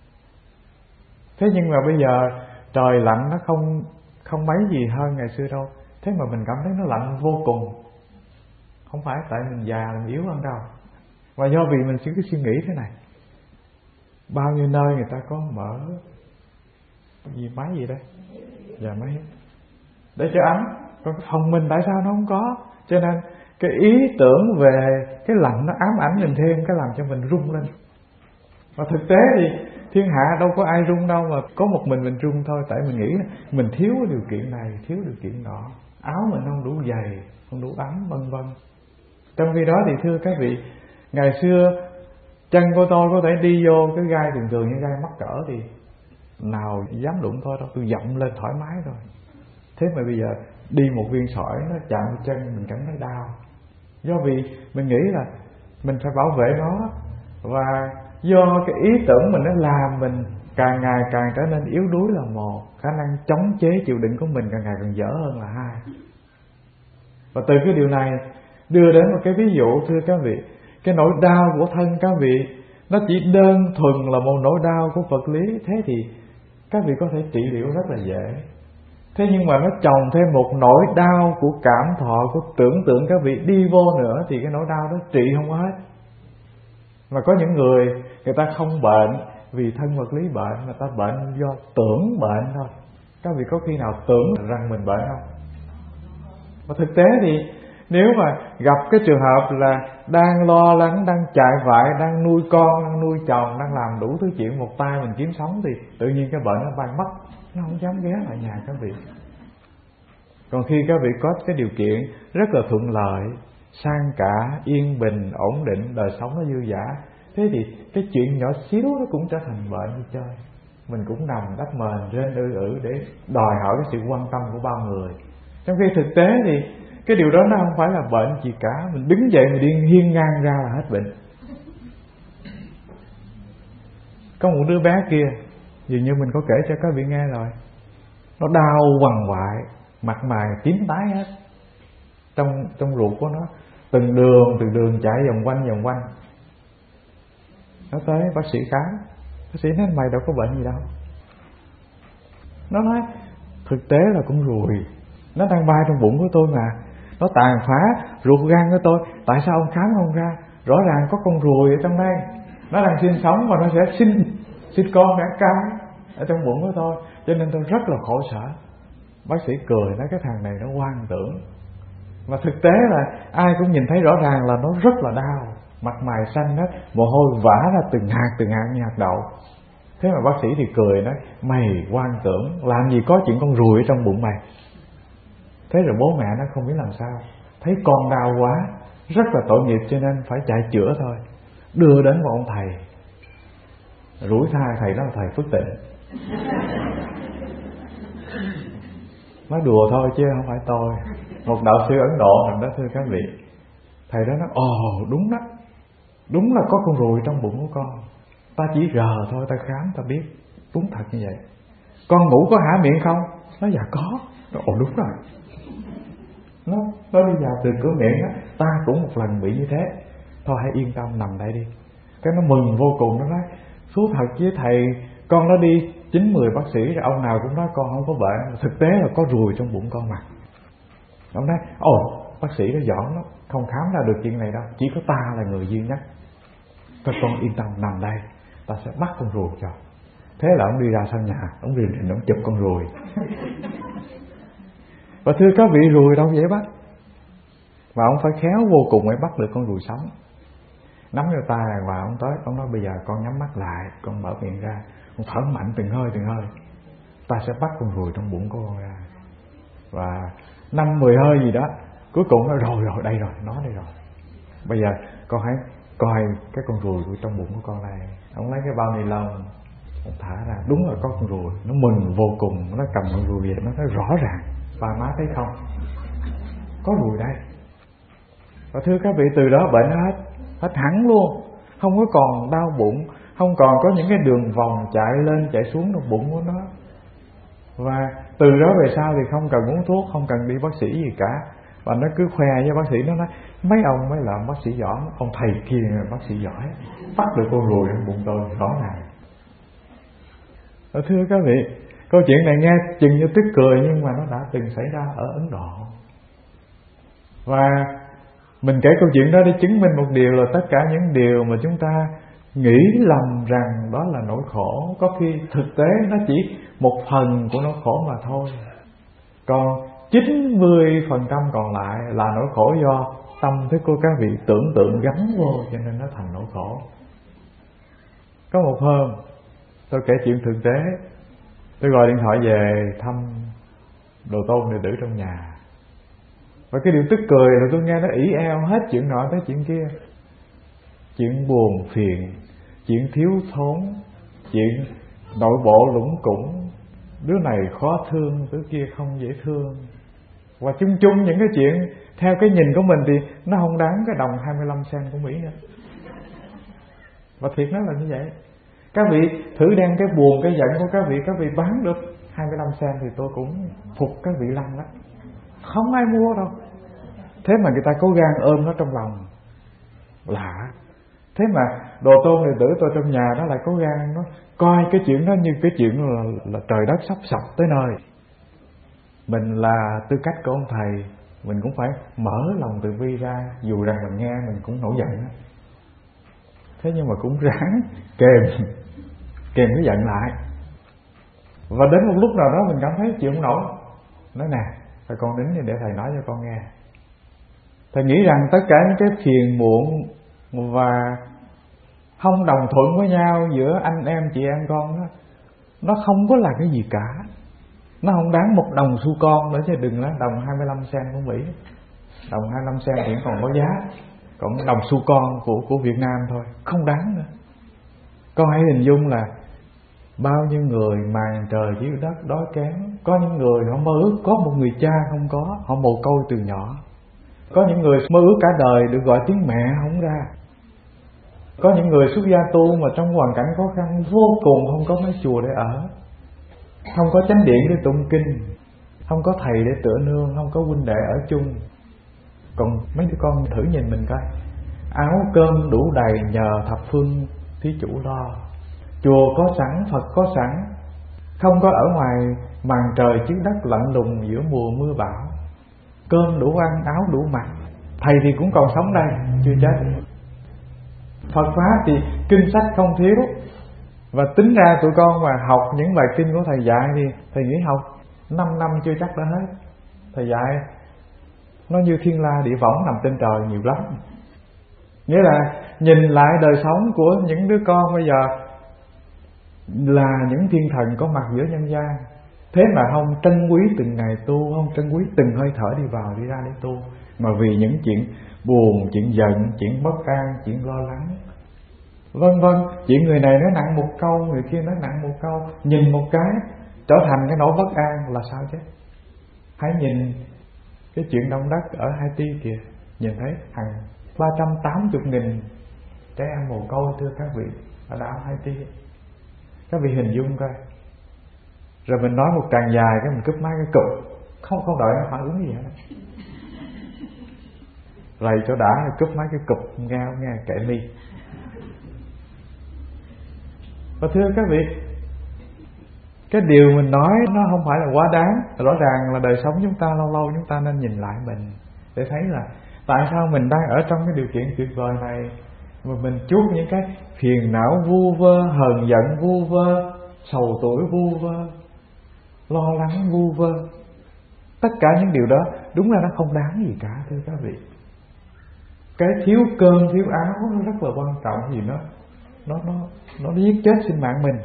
Thế nhưng mà bây giờ trời lạnh nó không mấy gì hơn ngày xưa đâu. Thế mà mình cảm thấy nó lạnh vô cùng. Không phải tại mình già mình yếu hơn đâu, mà do vì mình cứ suy nghĩ thế này. Bao nhiêu nơi người ta có mở gì máy gì đây, dạ máy để cho ấm, còn phòng mình tại sao nó không có? Cho nên cái ý tưởng về cái lạnh nó ám ảnh mình thêm, cái làm cho mình run lên. Và thực tế thì thiên hạ đâu có ai run đâu, mà có một mình run thôi. Tại mình nghĩ mình thiếu điều kiện này, thiếu điều kiện nọ, áo mình không đủ dày, không đủ ấm, vân vân. Trong khi đó thì thưa các vị, ngày xưa chân của tôi có thể đi vô cái gai thường như gai mắc cỡ thì nào dám đụng thôi đâu, tôi dậm lên thoải mái rồi. Thế mà bây giờ đi một viên sỏi nó chạm chân mình cảm thấy đau, do vì mình nghĩ là mình phải bảo vệ nó, và do cái ý tưởng mình nó làm mình càng ngày càng trở nên yếu đuối là một, khả năng chống chế chịu đựng của mình càng ngày càng dở hơn là hai. Và từ cái điều này đưa đến một cái ví dụ, thưa các vị, cái nỗi đau của thân các vị nó chỉ đơn thuần là một nỗi đau của vật lý. Thế thì các vị có thể trị liệu rất là dễ. Thế nhưng mà nó chồng thêm một nỗi đau của cảm thọ, của tưởng tượng các vị đi vô nữa, thì cái nỗi đau đó trị không hết. Mà có những người ta không bệnh vì thân vật lý bệnh, mà ta bệnh do tưởng bệnh thôi. Các vị có khi nào tưởng rằng mình bệnh không? Mà thực tế thì nếu mà gặp cái trường hợp là đang lo lắng, đang chạy vại, đang nuôi con, đang nuôi chồng, đang làm đủ thứ chuyện, một tay mình kiếm sống, thì tự nhiên cái bệnh nó bay mất, nó không dám ghé lại nhà các vị. Còn khi các vị có cái điều kiện rất là thuận lợi, sang cả, yên bình, ổn định, đời sống nó dư dả, thế thì cái chuyện nhỏ xíu nó cũng trở thành bệnh như chơi. Mình cũng nằm đắp mền rên ư để đòi hỏi cái sự quan tâm của bao người. Trong khi thực tế thì cái điều đó nó không phải là bệnh gì cả. Mình đứng dậy mình đi hiên ngang ra là hết bệnh. Có một đứa bé kia, dường như mình có kể cho các vị nghe rồi, nó đau quằn quại, mặt mày tím tái hết. Trong ruột của nó từng đường chạy vòng quanh. Nó tới bác sĩ khám, bác sĩ nói mày đâu có bệnh gì đâu. Nó nói thực tế là con ruồi nó đang bay trong bụng của tôi mà, nó tàn phá ruột gan của tôi. Tại sao ông khám không ra? Rõ ràng có con ruồi ở trong đây, nó đang sinh sống và nó sẽ sinh con cả cái ở trong bụng của tôi, cho nên tôi rất là khổ sở. Bác sĩ cười nói cái thằng này nó hoang tưởng. Mà thực tế là ai cũng nhìn thấy rõ ràng là nó rất là đau, mặt mày xanh hết, mồ hôi vã ra từng hạt như hạt đậu. Thế mà bác sĩ thì cười nói mày hoang tưởng, làm gì có chuyện con ruồi ở trong bụng mày. Thế rồi bố mẹ nó không biết làm sao, thấy con đau quá, rất là tội nghiệp, cho nên phải chạy chữa thôi. Đưa đến một ông thầy, rủi thai thầy đó là thầy Phước Tịnh. Nói đùa thôi chứ không phải tôi, một đạo sư Ấn Độ nằm đó thưa các vị. Thầy đó nói đúng là có con ruồi trong bụng của con. Ta chỉ rờ thôi, ta khám ta biết, đúng thật như vậy. Con ngủ có hả miệng không? Nó dạ có. Đúng rồi. Nó đi vào từ cửa miệng á, ta cũng một lần bị như thế. Thôi hãy yên tâm nằm đây đi. Cái nó mừng vô cùng, nó nói thú thật với thầy, con nó đi 9-10 bác sĩ rồi ông nào cũng nói con không có bệnh, thực tế là có ruồi trong bụng con mà. Ông nói bác sĩ nó giỏi lắm, không khám ra được chuyện này đâu, chỉ có ta là người duy nhất. Thôi con yên tâm nằm đây, ta sẽ bắt con ruồi cho. Thế là ông đi ra sau nhà, ông rình ông chụp con ruồi. Và thưa các vị, ruồi đâu dễ bắt, và ông phải khéo vô cùng mới bắt được con ruồi sống. Nắm vô tay và ông tới, ông nói bây giờ con nhắm mắt lại, con mở miệng ra, con thở mạnh từng hơi, ta sẽ bắt con ruồi trong bụng của con ra. Và 5-10 hơi gì đó, cuối cùng nó rồi đây rồi, nó đây rồi. Bây giờ con hãy coi cái con ruồi của trong bụng của con này. Ông lấy cái bao ni lông, ông thả ra, đúng là có con ruồi. Nó mừng vô cùng, nó cầm con ruồi về, nó nói rõ ràng, ba má thấy không, có ruồi đây. Và thưa các vị, từ đó bệnh hết hẳn luôn, không có còn đau bụng, không còn có những cái đường vòng chạy lên chạy xuống trong bụng của nó. Và từ đó về sau thì không cần uống thuốc, không cần đi bác sĩ gì cả. Và nó cứ khoe với bác sĩ, nó nói mấy ông mới làm bác sĩ giỏi, ông thầy kia là bác sĩ giỏi, bắt được con ruồi trong bụng tôi rõ ràng. Thưa các vị, câu chuyện này nghe chừng như tức cười, nhưng mà nó đã từng xảy ra ở Ấn Độ. Và mình kể câu chuyện đó để chứng minh một điều là tất cả những điều mà chúng ta nghĩ lầm rằng đó là nỗi khổ, có khi thực tế nó chỉ một phần của nỗi khổ mà thôi. Còn 90% còn lại là nỗi khổ do tâm thức của các vị tưởng tượng gắn vô, cho nên nó thành nỗi khổ. Có một hôm tôi kể chuyện thực tế, tôi gọi điện thoại về thăm đồ tôn đệ tử trong nhà. Và cái điều tức cười là tôi nghe nó ỷ eo hết chuyện nọ tới chuyện kia, chuyện buồn phiền, chuyện thiếu thốn, chuyện nội bộ lủng củng, đứa này khó thương, đứa kia không dễ thương. Và chung những cái chuyện theo cái nhìn của mình thì nó không đáng cái đồng 25 sen của Mỹ nữa. Và thiệt nó là như vậy. Các vị thử đem cái buồn, cái giận của các vị bán được 25 sen thì tôi cũng phục các vị lắm đó. Không ai mua đâu. Thế mà người ta cố gan ôm nó trong lòng. Lạ. Thế mà đồ tôn đệ tử tôi trong nhà nó lại cố gan nó coi cái chuyện đó như cái chuyện là trời đất sắp sập tới nơi. mình là tư cách của ông thầy, mình cũng phải mở lòng từ bi ra, dù rằng mình nghe mình cũng nổi giận. Thế nhưng mà cũng ráng kềm cái giận lại. Và đến một lúc nào đó mình cảm thấy chịu không nổi, nói nè, thầy con đến để thầy nói cho con nghe. Thầy nghĩ rằng tất cả những cái phiền muộn và không đồng thuận với nhau giữa anh em chị em con đó, nó không có là cái gì cả. Nó không đáng một đồng xu con nữa, chứ đừng nói đồng 25 sen của Mỹ. Đồng 25 sen thì còn có giá, còn đồng xu con của Việt Nam thôi, không đáng nữa. Con hãy hình dung là bao nhiêu người màn trời chiếu đất đói kém. Có những người họ mơ ước có một người cha không có, họ mồ côi từ nhỏ. Có những người mơ ước cả đời được gọi tiếng mẹ không ra. Có những người xuất gia tu mà trong hoàn cảnh khó khăn vô cùng, không có mấy chùa để ở, không có chánh điện để tụng kinh, không có thầy để tựa nương, không có huynh đệ ở chung. Còn mấy đứa con thử nhìn mình coi, áo cơm đủ đầy nhờ thập phương thí chủ lo, chùa có sẵn, Phật có sẵn, không có ở ngoài màn trời chiếu đất lạnh lùng giữa mùa mưa bão. Cơm đủ ăn, áo đủ mặc, thầy thì cũng còn sống đây, chưa chết. Phật pháp thì kinh sách không thiếu. Và tính ra tụi con mà học những bài kinh của thầy dạy thì thầy nghĩ học 5 năm chưa chắc đã hết. Thầy dạy nó như thiên la địa võng nằm trên trời nhiều lắm. Nghĩa là nhìn lại đời sống của những đứa con bây giờ là những thiên thần có mặt giữa nhân gian, thế mà không trân quý từng ngày tu, không trân quý từng hơi thở đi vào đi ra để tu, mà vì những chuyện buồn, chuyện giận, chuyện bất an, chuyện lo lắng, vân vân, chuyện người này nói nặng một câu, người kia nói nặng một câu, nhìn một cái trở thành cái nỗi bất an là sao chứ? Hãy nhìn cái chuyện động đất ở Haiti kìa, nhìn thấy hàng 380.000 trẻ em mồ côi thưa các vị ở đảo Haiti. Các vị hình dung coi. Rồi mình nói một tràng dài cái mình cúp máy cái cụp, không đợi nó phản ứng gì hết. Rầy cho đã cúp máy cái cụp, nghe kệ mi. Và thưa các vị, cái điều mình nói nó không phải là quá đáng. Rõ ràng là đời sống chúng ta lâu lâu chúng ta nên nhìn lại mình để thấy là tại sao mình đang ở trong cái điều kiện tuyệt vời này mà mình chuốc những cái phiền não vu vơ, hờn giận vu vơ, sầu tuổi vu vơ, lo lắng vu vơ. Tất cả những điều đó đúng là nó không đáng gì cả thưa các vị. Cái thiếu cơm thiếu áo nó rất là quan trọng, vì nó giết chết sinh mạng mình.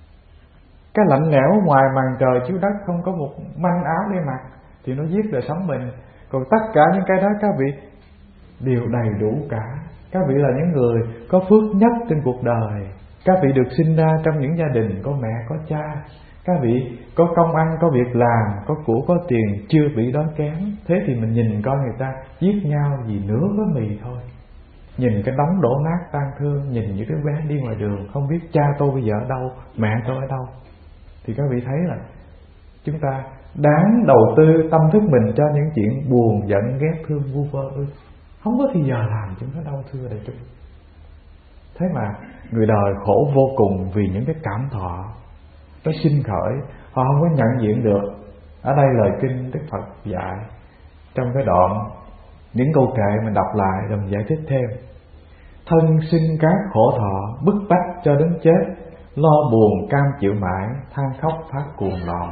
Cái lạnh lẽo ngoài màn trời chiếu đất, không có một manh áo để mặc thì nó giết đời sống mình. Còn tất cả những cái đó các vị đều đầy đủ cả. Các vị là những người có phước nhất trên cuộc đời. Các vị được sinh ra trong những gia đình có mẹ có cha. Các vị có công ăn, có việc làm, có của có tiền, chưa bị đói kém. Thế thì mình nhìn coi người ta giết nhau vì nửa gói mì thôi. Nhìn cái đống đổ nát tang thương, nhìn những đứa bé đi ngoài đường không biết cha tôi bây giờ ở đâu, mẹ tôi ở đâu, thì các vị thấy là chúng ta đáng đầu tư tâm thức mình cho những chuyện buồn, giận, ghét, thương, vu vơ. Không có thì giờ làm chúng nó đâu thưa đại chúng. Thế mà người đời khổ vô cùng vì những cái cảm thọ nó sinh khởi, họ không có nhận diện được. Ở đây lời kinh Đức Phật dạy trong cái đoạn những câu kệ mình đọc lại rồi mình giải thích thêm. Thân sinh các khổ thọ, bức bách cho đến chết, lo buồn cam chịu mãi, than khóc phát cuồng lò.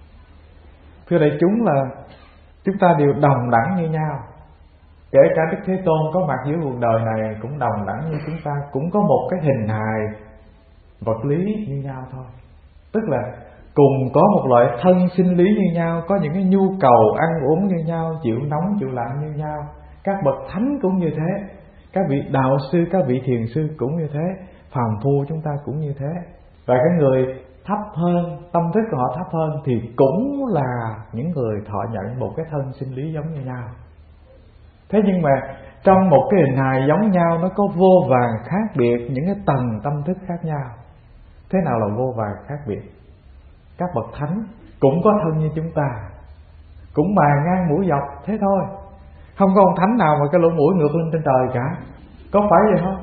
Thưa đại chúng là chúng ta đều đồng đẳng như nhau. Kể cả Đức Thế Tôn có mặt dưới cuộc đời này cũng đồng đẳng như chúng ta, cũng có một cái hình hài vật lý như nhau thôi. Tức là cùng có một loại thân sinh lý như nhau, có những cái nhu cầu ăn uống như nhau, chịu nóng chịu lạnh như nhau. Các bậc thánh cũng như thế, các vị đạo sư, các vị thiền sư cũng như thế, phàm phu chúng ta cũng như thế. Và cái người thấp hơn, tâm thức của họ thấp hơn thì cũng là những người thọ nhận một cái thân sinh lý giống như nhau. Thế nhưng mà trong một cái hình hài giống nhau, nó có vô vàn khác biệt, những cái tầng tâm thức khác nhau. Thế nào là vô vàn khác biệt? Các bậc thánh cũng có thân như chúng ta, cũng mài ngang mũi dọc thế thôi. Không có ông thánh nào mà cái lỗ mũi ngược lên trên trời cả. Có phải vậy không?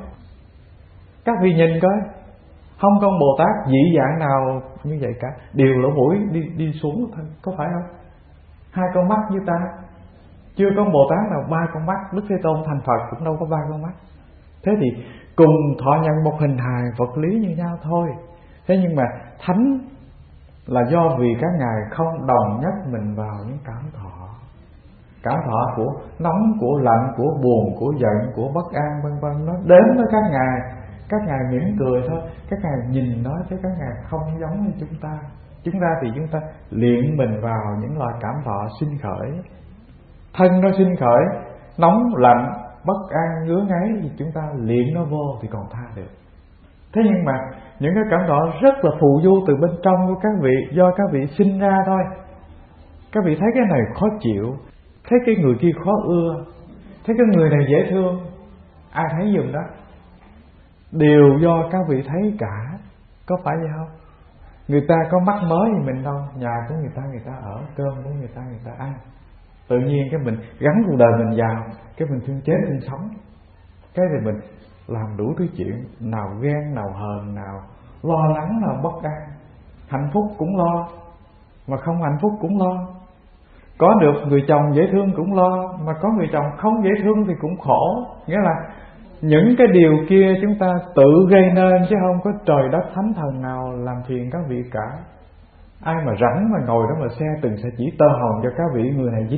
Các vị nhìn coi, không có ông Bồ Tát dị dạng nào như vậy cả, đều lỗ mũi đi xuống thôi, có phải không? 2 con mắt như ta. Chưa có Bồ Tát nào 3 con mắt, Đức Thế Tôn thành Phật cũng đâu có 3 con mắt. Thế thì cùng thọ nhận một hình hài vật lý như nhau thôi. Thế nhưng mà thánh là do vì các ngài không đồng nhất mình vào những cảm thọ. Cảm thọ của nóng, của lạnh, của buồn, của giận, của bất an vân vân, nó đến với các ngài mỉm cười thôi. Các ngài nhìn nó chứ các ngài không giống như chúng ta. Chúng ta thì chúng ta luyện mình vào những loại cảm thọ sinh khởi. Thân nó sinh khởi nóng lạnh, bất an, ngứa ngáy thì chúng ta luyện nó vô thì còn tha được. Thế nhưng mà những cái cảm thọ rất là phù du từ bên trong của các vị, do các vị sinh ra thôi. Các vị thấy cái này khó chịu, thấy cái người kia khó ưa, thấy cái người này dễ thương, ai thấy giùm đó? Đều do các vị thấy cả. Có phải vậy không? Người ta có mắt mới thì mình đâu. Nhà của người ta ở, cơm của người ta ăn. Tự nhiên cái mình gắn cuộc đời mình vào, cái mình thương chết thương sống. Cái thì mình làm đủ thứ chuyện, nào ghen, nào hờn, nào lo lắng, nào bất an. Hạnh phúc cũng lo, mà không hạnh phúc cũng lo. Có được người chồng dễ thương cũng lo, mà có người chồng không dễ thương thì cũng khổ. Nghĩa là những cái điều kia chúng ta tự gây nên, chứ không có trời đất thánh thần nào làm phiền các vị cả. Ai mà rảnh mà ngồi đó mà xe từng sẽ chỉ tơ hồng cho các vị, người này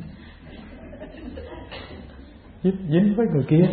dính với người kia.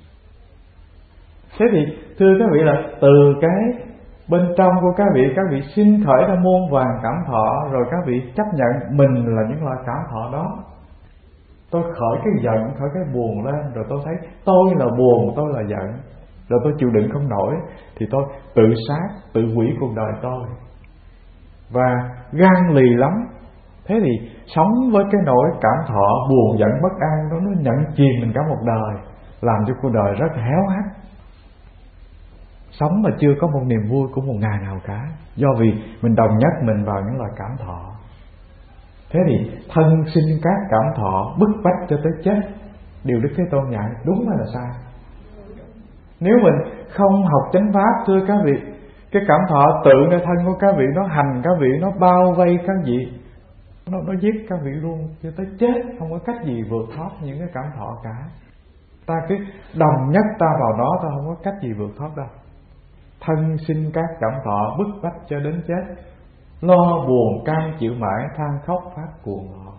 Thế thì thưa các vị là từ cái bên trong của các vị sinh khởi ra muôn vàn cảm thọ, rồi các vị chấp nhận mình là những loại cảm thọ đó. Tôi khởi cái giận, khởi cái buồn lên, rồi tôi thấy tôi là buồn, tôi là giận, rồi tôi chịu đựng không nổi thì tôi tự sát, tự hủy cuộc đời tôi. Và gan lì lắm. Thế thì sống với cái nỗi cảm thọ buồn giận bất an đó, nó nhận chìm mình cả một đời, làm cho cuộc đời rất héo hắt. Sống mà chưa có một niềm vui của một ngày nào cả, do vì mình đồng nhất mình vào những loại cảm thọ. Thế thì thân sinh các cảm thọ bức bách cho tới chết. Điều Đức Thế Tôn dạy đúng hay là sai? Nếu mình không học chánh pháp, thưa các vị, cái cảm thọ tự nơi thân của các vị, nó hành các vị, nó bao vây các vị, nó giết các vị luôn cho tới chết. Không có cách gì vượt thoát những cái cảm thọ cả. Ta cứ đồng nhất ta vào đó, ta không có cách gì vượt thoát đâu. Thân sinh các cảm thọ bức bách cho đến chết, lo buồn cam chịu mãi, than khóc phát cuồng loạn.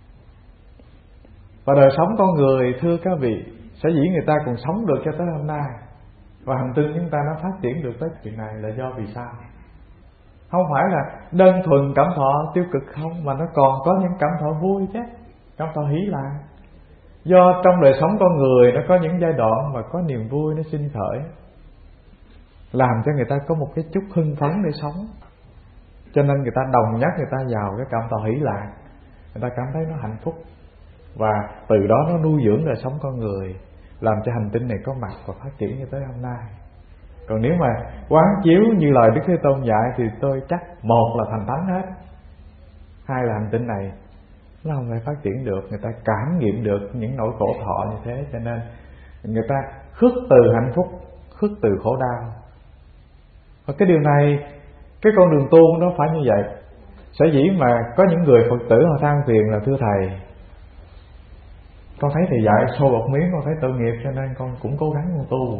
Và đời sống con người, thưa các vị, sở dĩ người ta còn sống được cho tới hôm nay, và hành tinh chúng ta nó phát triển được tới chuyện này là do vì sao? Không phải là đơn thuần cảm thọ tiêu cực không, mà nó còn có những cảm thọ vui chứ, cảm thọ hỷ lạc. Do trong đời sống con người nó có những giai đoạn mà có niềm vui nó sinh khởi, làm cho người ta có một cái chút hưng phấn để sống. Cho nên người ta đồng nhất người ta vào cái cảm thọ hỷ lạc, người ta cảm thấy nó hạnh phúc. Và từ đó nó nuôi dưỡng đời sống con người, làm cho hành tinh này có mặt và phát triển như tới hôm nay. Còn nếu mà quán chiếu như lời Đức Thế Tôn dạy thì tôi chắc một là thành thánh hết, hai là hành tinh này nó không thể phát triển được. Người ta cảm nghiệm được những nỗi khổ thọ như thế, cho nên người ta khước từ hạnh phúc, khước từ khổ đau. Và cái điều này, cái con đường tu nó phải như vậy. Sở dĩ mà có những người Phật tử họ than phiền là thưa thầy, con thấy thầy dạy xô bột miếng, con thấy tội nghiệp cho nên con cũng cố gắng con tu.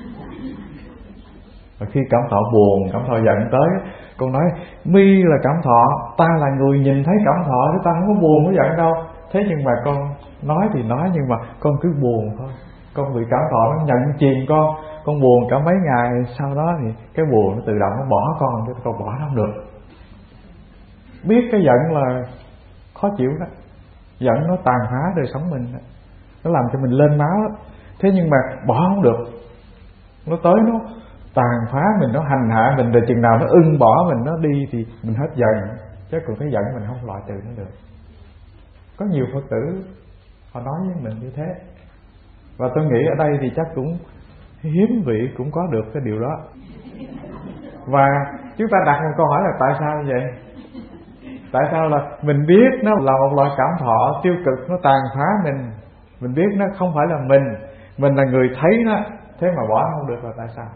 Và khi cảm thọ buồn, cảm thọ giận tới, con nói mi là cảm thọ, ta là người nhìn thấy cảm thọ chứ ta không có buồn có giận đâu. Thế nhưng mà con nói thì nói, nhưng mà con cứ buồn thôi. Con bị cảm thọ nó nhận chìm con buồn cả mấy ngày, sau đó thì cái buồn nó tự động nó bỏ con, chứ con bỏ nó không được. Biết cái giận là khó chịu đó, giận nó tàn phá đời sống mình đó, nó làm cho mình lên máu đó. Thế nhưng mà bỏ không được, nó tới nó tàn phá mình, nó hành hạ mình, rồi chừng nào nó ưng bỏ mình, nó đi thì mình hết giận. Chứ còn cái giận mình không loại trừ nó được. Có nhiều Phật tử họ nói với mình như thế, và tôi nghĩ ở đây thì chắc cũng hiếm vị cũng có được cái điều đó. Và chúng ta đặt một câu hỏi là tại sao như vậy? Tại sao là mình biết nó là một loại cảm thọ tiêu cực, nó tàn phá mình biết nó không phải là mình là người thấy nó, thế mà bỏ không được là tại sao?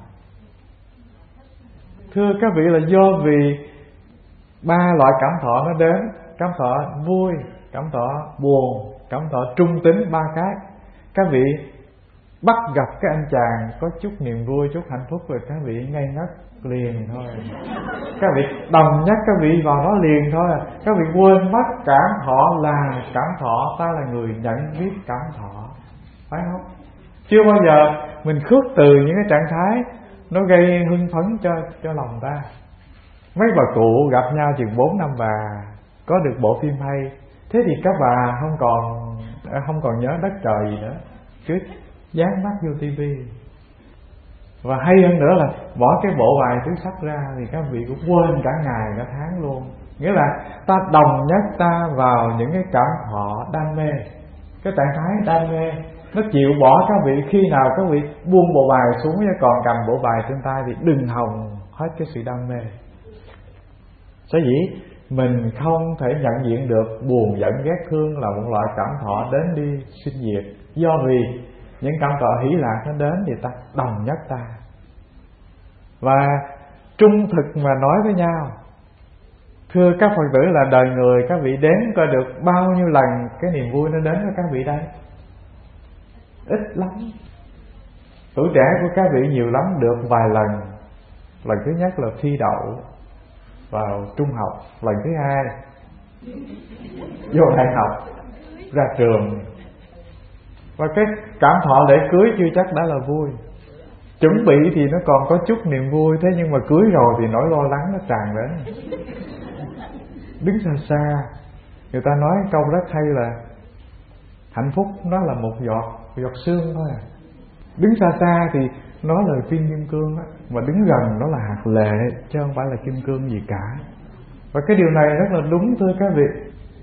Thưa các vị là do vì ba loại cảm thọ nó đến, cảm thọ vui, cảm thọ buồn, cảm thọ trung tính, 3 cái. Các vị bắt gặp cái anh chàng có chút niềm vui, chút hạnh phúc rồi các vị ngây ngất liền thôi. Các vị đồng nhắc các vị vào đó liền thôi. Các vị quên mất cảm thọ là cảm thọ, ta là người nhận biết cảm thọ, phải không? Chưa bao giờ mình khước từ những cái trạng thái nó gây hưng phấn cho lòng ta. Mấy bà cụ gặp nhau chừng 4 năm bà có được bộ phim hay, thế thì các bà không còn nhớ đất trời gì nữa, cứ dán mắt vô tivi. Và hay hơn nữa là bỏ cái bộ bài tứ sắc ra thì các vị cũng quên cả ngày cả tháng luôn. Nghĩa là ta đồng nhất ta vào những cái cảm thọ đam mê, cái trạng thái đam mê nó chịu bỏ các vị. Khi nào các vị buông bộ bài xuống chứ còn cầm bộ bài trên tay thì đừng hòng hết cái sự đam mê. Sở dĩ mình không thể nhận diện được buồn giận ghét thương là một loại cảm thọ đến đi sinh diệt, do vì những cảm thọ hỷ lạc nó đến thì ta đồng nhất ta. Và trung thực mà nói với nhau, thưa các Phật tử, là đời người các vị đếm coi được bao nhiêu lần cái niềm vui nó đến với các vị đây? Ít lắm. Tuổi trẻ của các vị nhiều lắm được vài lần. Lần thứ nhất là thi đậu vào trung học, lần thứ hai vô đại học, ra trường. Và cái cảm thọ lễ cưới chưa chắc đã là vui. Chuẩn bị thì nó còn có chút niềm vui, thế nhưng mà cưới rồi thì nỗi lo lắng nó tràn đến. Đứng xa xa, người ta nói câu rất hay là hạnh phúc nó là một giọt sương thôi à. Đứng xa xa thì nó là viên kim cương á, mà đứng gần nó là hạt lệ chứ không phải là kim cương gì cả. Và cái điều này rất là đúng thưa các vị.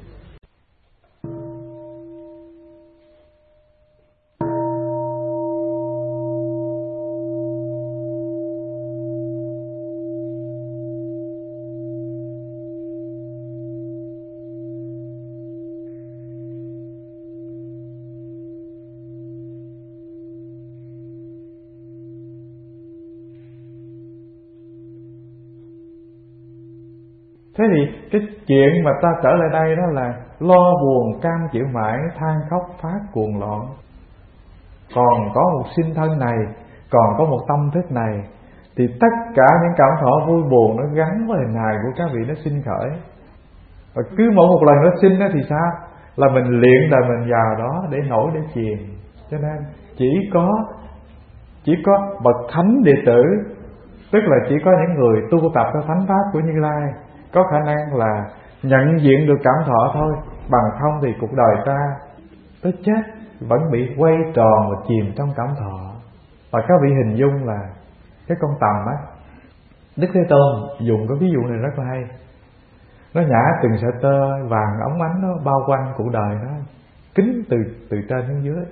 Thế thì cái chuyện mà ta trở lại đây đó là lo buồn cam chịu mãi, than khóc phát cuồng loạn. Còn có một sinh thân này, còn có một tâm thức này, thì tất cả những cảm thọ vui buồn nó gắn với hình hài của các vị nó sinh khởi. Và cứ mỗi một lần nó sinh đó thì sao? Là mình luyện đời mình vào đó để nổi để chìm. Cho nên chỉ có bậc thánh đệ tử, tức là chỉ có những người tu tập theo thánh pháp của Như Lai có khả năng là nhận diện được cảm thọ thôi. Bằng không thì cuộc đời ta tới chết vẫn bị quay tròn và chìm trong cảm thọ. Và các vị hình dung là cái con tầm á, Đức Thế Tôn dùng cái ví dụ này rất là hay. Nó nhả từng sợi tơ vàng óng ánh nó bao quanh cuộc đời nó, kín từ trên đến dưới.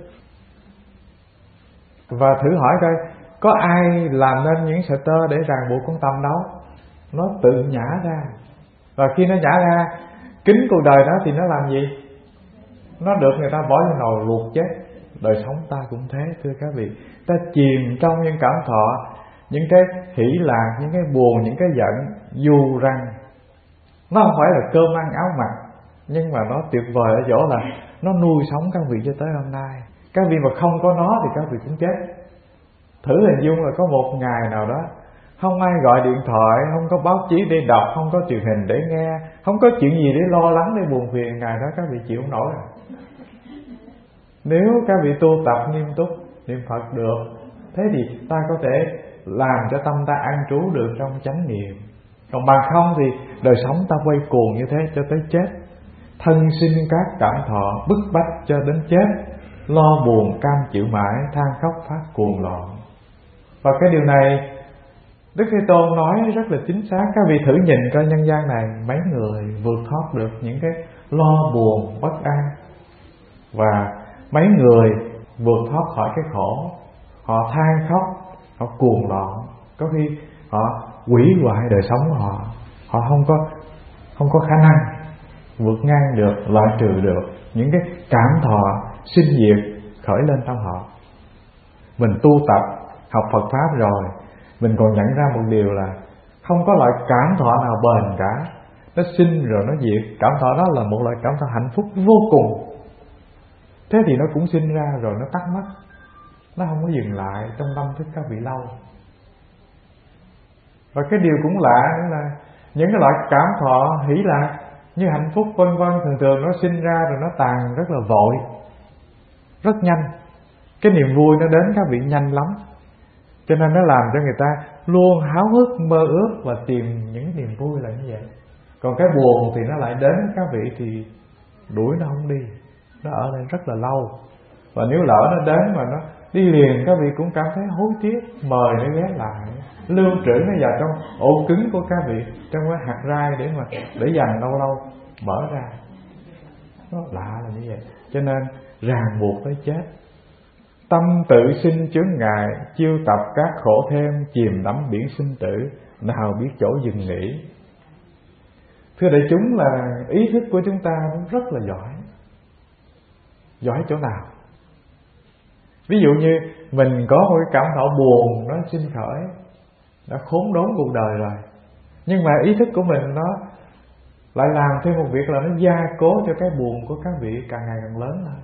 Và thử hỏi coi, có ai làm nên những sợi tơ để ràng buộc con tầm đâu? Nó tự nhả ra. Và khi nó nhả ra kín cuộc đời đó thì nó làm gì? Nó được người ta bỏ vô nồi luộc chết. Đời sống ta cũng thế thưa các vị. Ta chìm trong những cảm thọ, những cái hỷ lạc, những cái buồn, những cái giận, dù rằng nó không phải là cơm ăn áo mặc, nhưng mà nó tuyệt vời ở chỗ là nó nuôi sống các vị cho tới hôm nay. Các vị mà không có nó thì các vị cũng chết. Thử hình dung là có một ngày nào đó không ai gọi điện thoại, không có báo chí để đọc, không có truyền hình để nghe, không có chuyện gì để lo lắng, để buồn phiền, ngày đó các vị chịu không nổi. Nếu các vị tu tập nghiêm túc niệm Phật được, thế thì ta có thể làm cho tâm ta an trú được trong chánh niệm. Còn bằng không thì đời sống ta quay cuồng như thế cho tới chết, thân sinh các cảm thọ bức bách cho đến chết, lo buồn cam chịu mãi, than khóc phát cuồng loạn. Và cái điều này Đức Thế Tôn nói rất là chính xác. Các vị thử nhìn coi nhân gian này, mấy người vượt thoát được những cái lo buồn bất an, và mấy người vượt thoát khỏi cái khổ. Họ than khóc, họ cuồng loạn, có khi họ hủy hoại đời sống của họ. Họ không có khả năng vượt ngang được, loại trừ được những cái cảm thọ sinh diệt khởi lên trong họ. Mình tu tập học Phật pháp rồi, mình còn nhận ra một điều là không có loại cảm thọ nào bền cả. nó sinh rồi nó diệt. Cảm thọ đó là một loại cảm thọ hạnh phúc vô cùng. Thế thì nó cũng sinh ra rồi nó tắt mất, nó không có dừng lại trong tâm thức các vị lâu. Và cái điều cũng lạ nữa là những cái loại cảm thọ hỷ lạc như hạnh phúc vân vân, thường thường nó sinh ra rồi nó tàn rất là vội, rất nhanh. Cái niềm vui nó đến các vị nhanh lắm, cho nên nó làm cho người ta luôn háo hức mơ ước và tìm những niềm vui là như vậy. Còn cái buồn thì nó lại đến các vị thì đuổi nó không đi, nó ở đây rất là lâu. Và nếu lỡ nó đến mà nó đi liền, các vị cũng cảm thấy hối tiếc, mời nó ghé lại, lưu trữ nó vào trong ổ cứng của các vị, trong cái hạt rai để dành lâu lâu mở ra. Nó lạ là như vậy. Cho nên ràng buộc tới chết. Tâm tự sinh chướng ngại, chiêu tập các khổ thêm, chìm đắm biển sinh tử, nào biết chỗ dừng nghỉ. Thưa đại chúng, là ý thức của chúng ta nó rất là giỏi. Giỏi chỗ nào? Ví dụ như mình có một cái cảm thọ buồn nó sinh khởi, đã khốn đốn cuộc đời rồi, nhưng mà ý thức của mình nó lại làm thêm một việc là nó gia cố cho cái buồn của các vị càng ngày càng lớn hơn.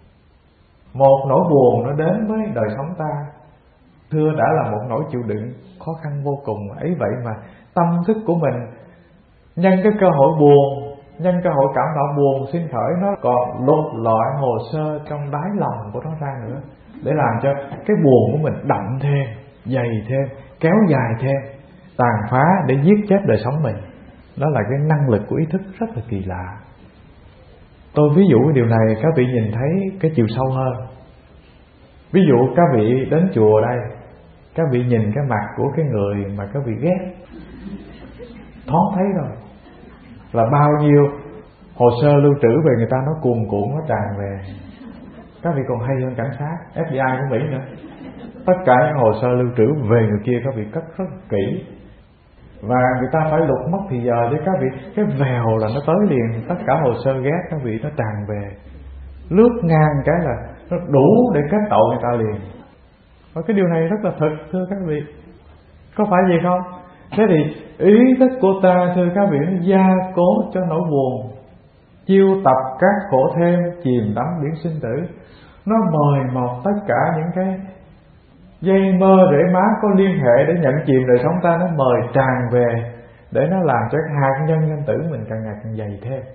Một nỗi buồn nó đến với đời sống ta, thưa đã là một nỗi chịu đựng khó khăn vô cùng. Ấy vậy mà tâm thức của mình nhân cái cơ hội buồn, nhân cơ hội cảm thọ buồn sinh khởi, nó còn lục lọi hồ sơ trong đáy lòng của nó ra nữa, để làm cho cái buồn của mình đậm thêm, dày thêm, kéo dài thêm, tàn phá để giết chết đời sống mình. Đó là cái năng lực của ý thức rất là kỳ lạ. Tôi ví dụ cái điều này các vị nhìn thấy cái chiều sâu hơn. Ví dụ các vị đến chùa đây, các vị nhìn cái mặt của cái người mà các vị ghét, thoáng thấy rồi là bao nhiêu hồ sơ lưu trữ về người ta nó cuồn cuộn, nó tràn về. Các vị còn hay hơn cảnh sát, FBI của Mỹ nữa. Tất cả những hồ sơ lưu trữ về người kia các vị cất rất kỹ, và người ta phải lục mất thì giờ để các vị, cái vèo là nó tới liền, tất cả hồ sơ ghét các vị nó tràn về, lướt ngang cái là nó đủ để kết tội người ta liền. Và cái điều này rất là thật, thưa các vị, có phải gì không? Thế thì ý thức của ta, thưa các vị, nó gia cố cho nỗi buồn, chiêu tập các khổ thêm, chìm đắm biển sinh tử. Nó mời mọc tất cả những cái dây mơ rễ má có liên hệ để nhận chìm đời sống ta, nó mời tràn về để nó làm cho cái hạt nhân nhân tử mình càng ngày càng dày thêm.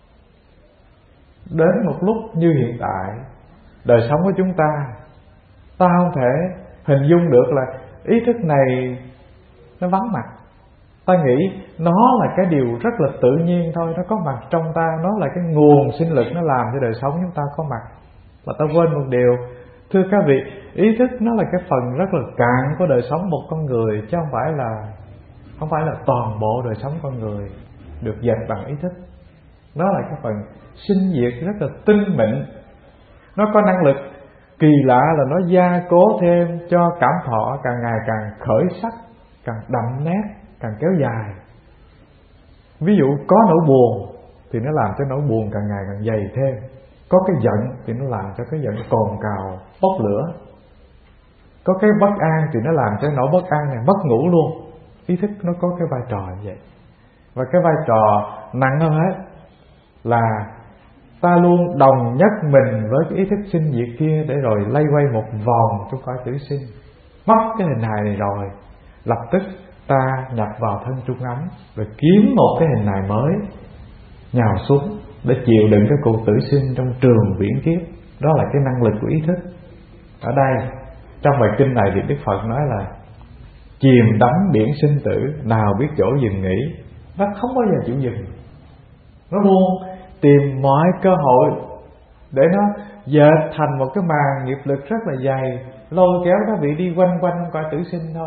Đến một lúc như hiện tại, đời sống của chúng ta không thể hình dung được là ý thức này nó vắng mặt. Ta nghĩ nó là cái điều rất là tự nhiên thôi, nó có mặt trong ta, nó là cái nguồn sinh lực, nó làm cho đời sống chúng ta có mặt. Và ta quên một điều, thưa các vị, ý thức nó là cái phần rất là cạn của đời sống một con người, chứ không phải là toàn bộ đời sống con người được dệt bằng ý thức. Nó là cái phần sinh diệt rất là tinh mịn. Nó có năng lực kỳ lạ là nó gia cố thêm cho cảm thọ càng ngày càng khởi sắc, càng đậm nét, càng kéo dài. Ví dụ có nỗi buồn thì nó làm cho nỗi buồn càng ngày càng dày thêm. Có cái giận thì nó làm cho cái giận cồn cào, bốc lửa. Có cái bất an thì nó làm cho nỗi bất an này mất ngủ luôn. Ý thức nó có cái vai trò như vậy. Và cái vai trò nặng hơn hết là ta luôn đồng nhất mình với cái ý thức sinh diệt kia, để rồi lay quay một vòng trong cõi tử sinh. Mất cái hình hài này rồi, lập tức ta nhập vào thân trung ấm, rồi kiếm một cái hình hài mới, nhào xuống để chịu đựng cái cuộc tử sinh trong trường viễn kiếp. Đó là cái năng lực của ý thức. Ở đây trong bài kinh này thì Đức Phật nói là chìm đắm biển sinh tử, nào biết chỗ dừng nghỉ. Nó không bao giờ chịu dừng, nó luôn tìm mọi cơ hội để nó dệt thành một cái màn nghiệp lực rất là dày, lôi kéo các vị đi quanh quanh cõi tử sinh thôi.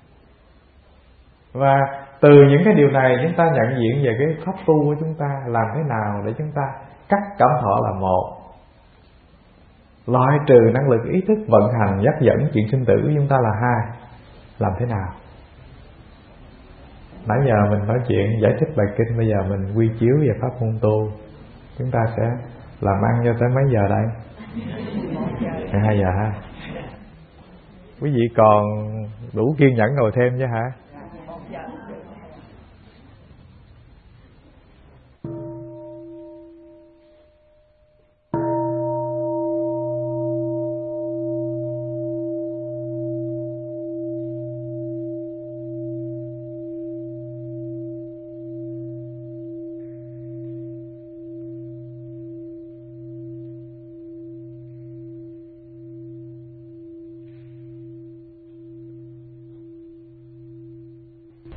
Và từ những cái điều này chúng ta nhận diện về cái pháp tu của chúng ta, làm thế nào để chúng ta cắt cảm thọ là một, loại trừ năng lực ý thức vận hành dắt dẫn chuyện sinh tử của chúng ta là hai. Làm thế nào? Nãy giờ mình nói chuyện giải thích bài kinh, bây giờ mình quy chiếu về pháp môn tu. Chúng ta sẽ làm ăn cho tới mấy giờ đây? 12 giờ ha. Quý vị còn đủ kiên nhẫn ngồi thêm chứ hả?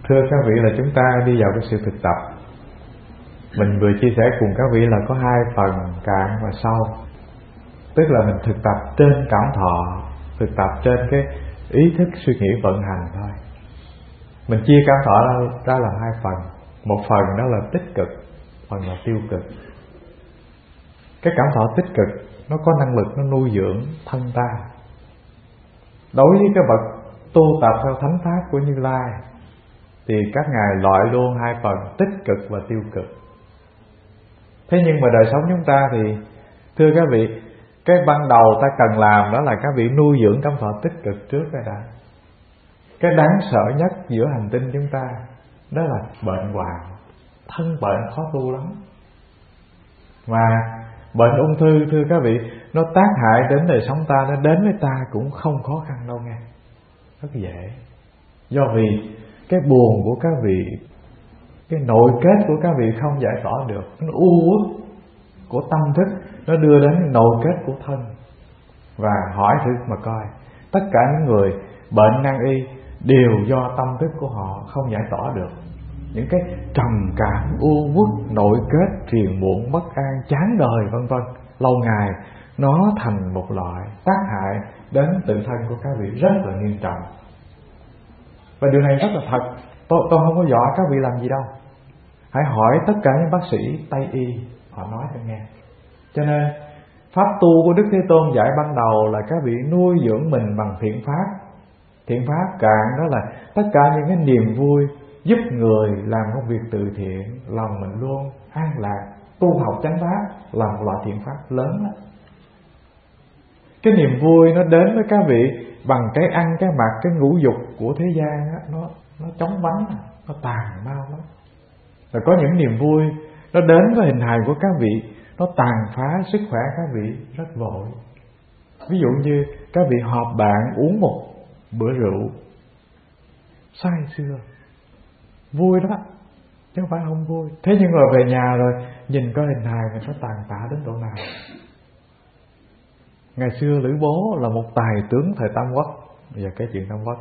Thưa các vị, là chúng ta đi vào cái sự thực tập. Mình vừa chia sẻ cùng các vị là có hai phần, cạn và sâu. Tức là mình thực tập trên cảm thọ, thực tập trên cái ý thức suy nghĩ vận hành thôi. Mình chia cảm thọ ra làm hai phần. Một phần đó là tích cực, phần là tiêu cực. Cái cảm thọ tích cực nó có năng lực nó nuôi dưỡng thân ta. Đối với cái bậc tu tập theo thánh pháp của Như Lai thì các ngài loại luôn hai phần tích cực và tiêu cực. Thế nhưng mà đời sống chúng ta thì thưa các vị, cái ban đầu ta cần làm đó là các vị nuôi dưỡng cảm thọ tích cực trước đây đã. Cái đáng sợ nhất giữa hành tinh chúng ta đó là bệnh hoạn, thân bệnh khó tu lắm. Mà bệnh ung thư thưa các vị, nó tác hại đến đời sống ta, nó đến với ta cũng không khó khăn đâu nghe, rất dễ. Do vì cái buồn của các vị, cái nội kết của các vị không giải tỏa được, nó u uất của tâm thức nó đưa đến nội kết của thân. Và hỏi thử mà coi, tất cả những người bệnh nan y đều do tâm thức của họ không giải tỏa được. Những cái trầm cảm, u uất, nội kết, phiền muộn, bất an, chán đời vân vân, lâu ngày nó thành một loại tác hại đến tự thân của các vị rất là nghiêm trọng. Và điều này rất là thật. Tôi không có dọa các vị làm gì đâu. Hãy hỏi tất cả những bác sĩ Tây y, họ nói cho nghe. Cho nên pháp tu của Đức Thế Tôn dạy ban đầu là các vị nuôi dưỡng mình bằng thiện pháp. Thiện pháp cạn đó là tất cả những cái niềm vui, giúp người làm công việc từ thiện, lòng mình luôn an lạc. Tu học chánh pháp là một loại thiện pháp lớn đó. Cái niềm vui nó đến với các vị bằng cái ăn, cái mặc, cái ngũ dục của thế gian đó, nó chóng vánh, nó tàn mau lắm. Rồi có những niềm vui nó đến với hình hài của các vị, nó tàn phá sức khỏe các vị rất vội. Ví dụ như các vị họp bạn uống một bữa rượu say sưa, vui đó chứ không phải không vui. Thế nhưng mà về nhà rồi nhìn coi hình hài mình nó tàn tạ đến độ nào. Ngày xưa Lữ Bố là một tài tướng thời Tam Quốc. Bây giờ cái chuyện Tam Quốc.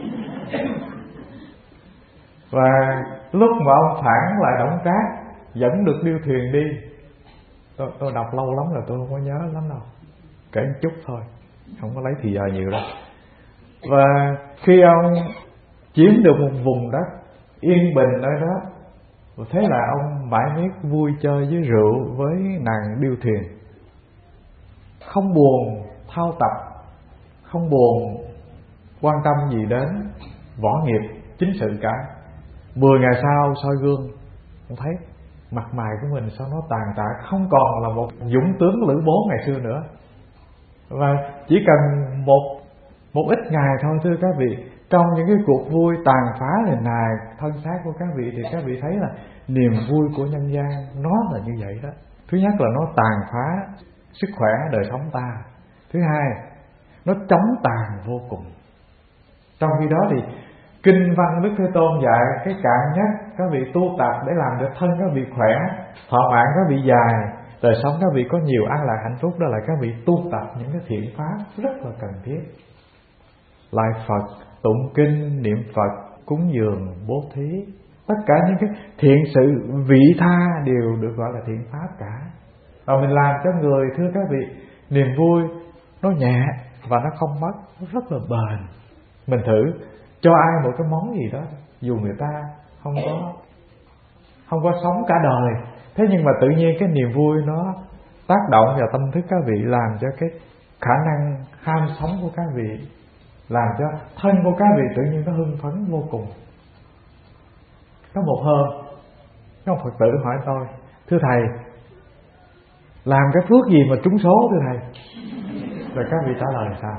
Và lúc mà ông phản lại Đổng Trác, dẫn được điêu thuyền đi, tôi đọc lâu lắm rồi tôi không có nhớ lắm đâu, kể một chút thôi, không có lấy thì giờ nhiều đâu. Và khi ông chiếm được một vùng đất yên bình nơi đó, thế là ông mãi miết vui chơi với rượu, với nàng điêu thuyền, không buồn thao tập, không buồn quan tâm gì đến võ nghiệp chính sự cả. 10 ngày sau soi gương, ông thấy mặt mày của mình sao nó tàn tạ, không còn là một dũng tướng Lữ Bố ngày xưa nữa. Và chỉ cần một ít ngày thôi thưa các vị, trong những cái cuộc vui tàn phá hình hài thân xác của các vị, thì các vị thấy là niềm vui của nhân gian nó là như vậy đó. Thứ nhất là nó tàn phá sức khỏe đời sống ta. Thứ hai, nó chóng tàn vô cùng. Trong khi đó thì kinh văn Đức Thế Tôn dạy cái cạn nhất các vị tu tập để làm cho thân các vị khỏe, thọ mạng các vị dài, đời sống các vị có nhiều an lạc hạnh phúc, đó là các vị tu tập những cái thiện pháp rất là cần thiết. Lại Phật, tụng kinh, niệm Phật, cúng dường, bố thí, tất cả những cái thiện sự vị tha đều được gọi là thiện pháp cả. Và mình làm cho người thưa các vị, niềm vui nó nhẹ và nó không mất, nó rất là bền. Mình thử cho ai một cái món gì đó, dù người ta không có sống cả đời, thế nhưng mà tự nhiên cái niềm vui nó tác động vào tâm thức các vị, làm cho cái khả năng ham sống của các vị, làm cho thân của các vị tự nhiên nó hưng phấn vô cùng. Có một hôm có một Phật tử hỏi tôi: thưa thầy, làm cái phước gì mà trúng số thưa thầy? Rồi các vị trả lời sao?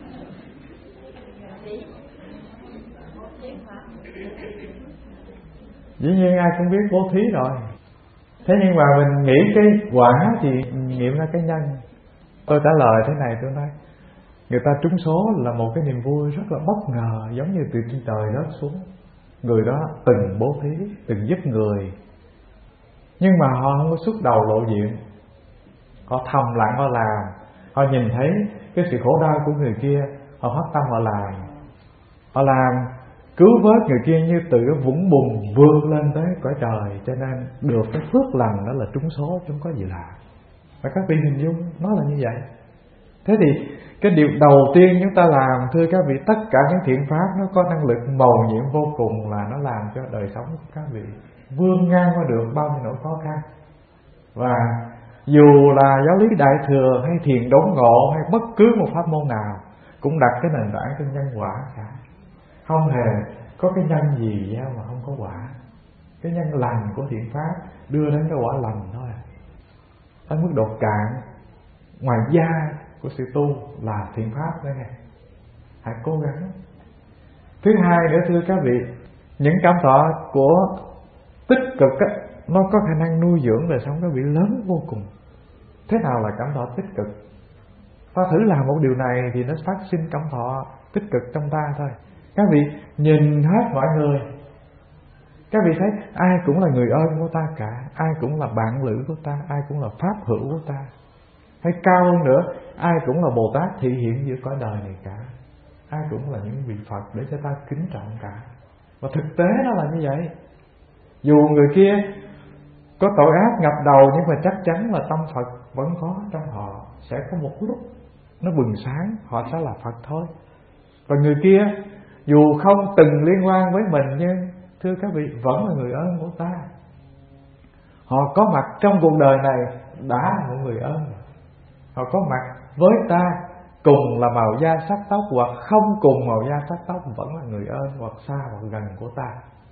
Dĩ nhiên ai cũng biết bố thí rồi. Thế nhưng mà mình nghĩ cái quả thì nghiệm ra cái nhân. Tôi trả lời thế này, tôi nói người ta trúng số là một cái niềm vui rất là bất ngờ, giống như từ trên trời rớt xuống. Người đó từng bố thí, từng giúp người, nhưng mà họ không có xuất đầu lộ diện. Họ thầm lặng họ làm. Họ nhìn thấy cái sự khổ đau của người kia, họ phát tâm họ làm. Họ làm cứu vớt người kia như từ cái vũng bùn vượt lên tới cõi trời, cho nên được cái phước lành đó là trúng số chứ không có gì lạ. Và các vị hình dung nó là như vậy. Thế thì cái điều đầu tiên chúng ta làm, thưa các vị, tất cả những thiện pháp nó có năng lực mầu nhiệm vô cùng, là nó làm cho đời sống của các vị vươn ngang qua được bao nhiêu nỗi khó khăn. Và dù là giáo lý Đại Thừa hay thiền đốn ngộ hay bất cứ một pháp môn nào cũng đặt cái nền tảng trên nhân quả cả. Không hề có cái nhân gì gieo mà không có quả. Cái nhân lành của thiện pháp đưa đến cái quả lành thôi. Ở mức độ cạn ngoài da của sự tu là thiện pháp đây nè. Hãy cố gắng. Thứ hai nữa, thưa các vị, những cảm thọ của tích cực á, nó có khả năng nuôi dưỡng đời sống các vị lớn vô cùng. Thế nào là cảm thọ tích cực? Ta thử làm một điều này thì nó phát sinh cảm thọ tích cực trong ta thôi. Các vị nhìn hết mọi người, các vị thấy ai cũng là người ơn của ta cả, ai cũng là bạn lữ của ta, ai cũng là pháp hữu của ta. Hay cao hơn nữa, ai cũng là Bồ Tát thị hiện giữa cõi đời này cả, ai cũng là những vị Phật để cho ta kính trọng cả. Và thực tế nó là như vậy. Dù người kia có tội ác ngập đầu, nhưng mà chắc chắn là tâm Phật vẫn có trong họ. Sẽ có một lúc nó bừng sáng, họ sẽ là Phật thôi. Và người kia dù không từng liên quan với mình, nhưng thưa các vị vẫn là người ơn của ta. Họ có mặt trong cuộc đời này đã là một người ơn. Họ có mặt với ta cùng là màu da sắc tóc, hoặc không cùng màu da sắc tóc vẫn là người ơn, hoặc xa hoặc gần của ta.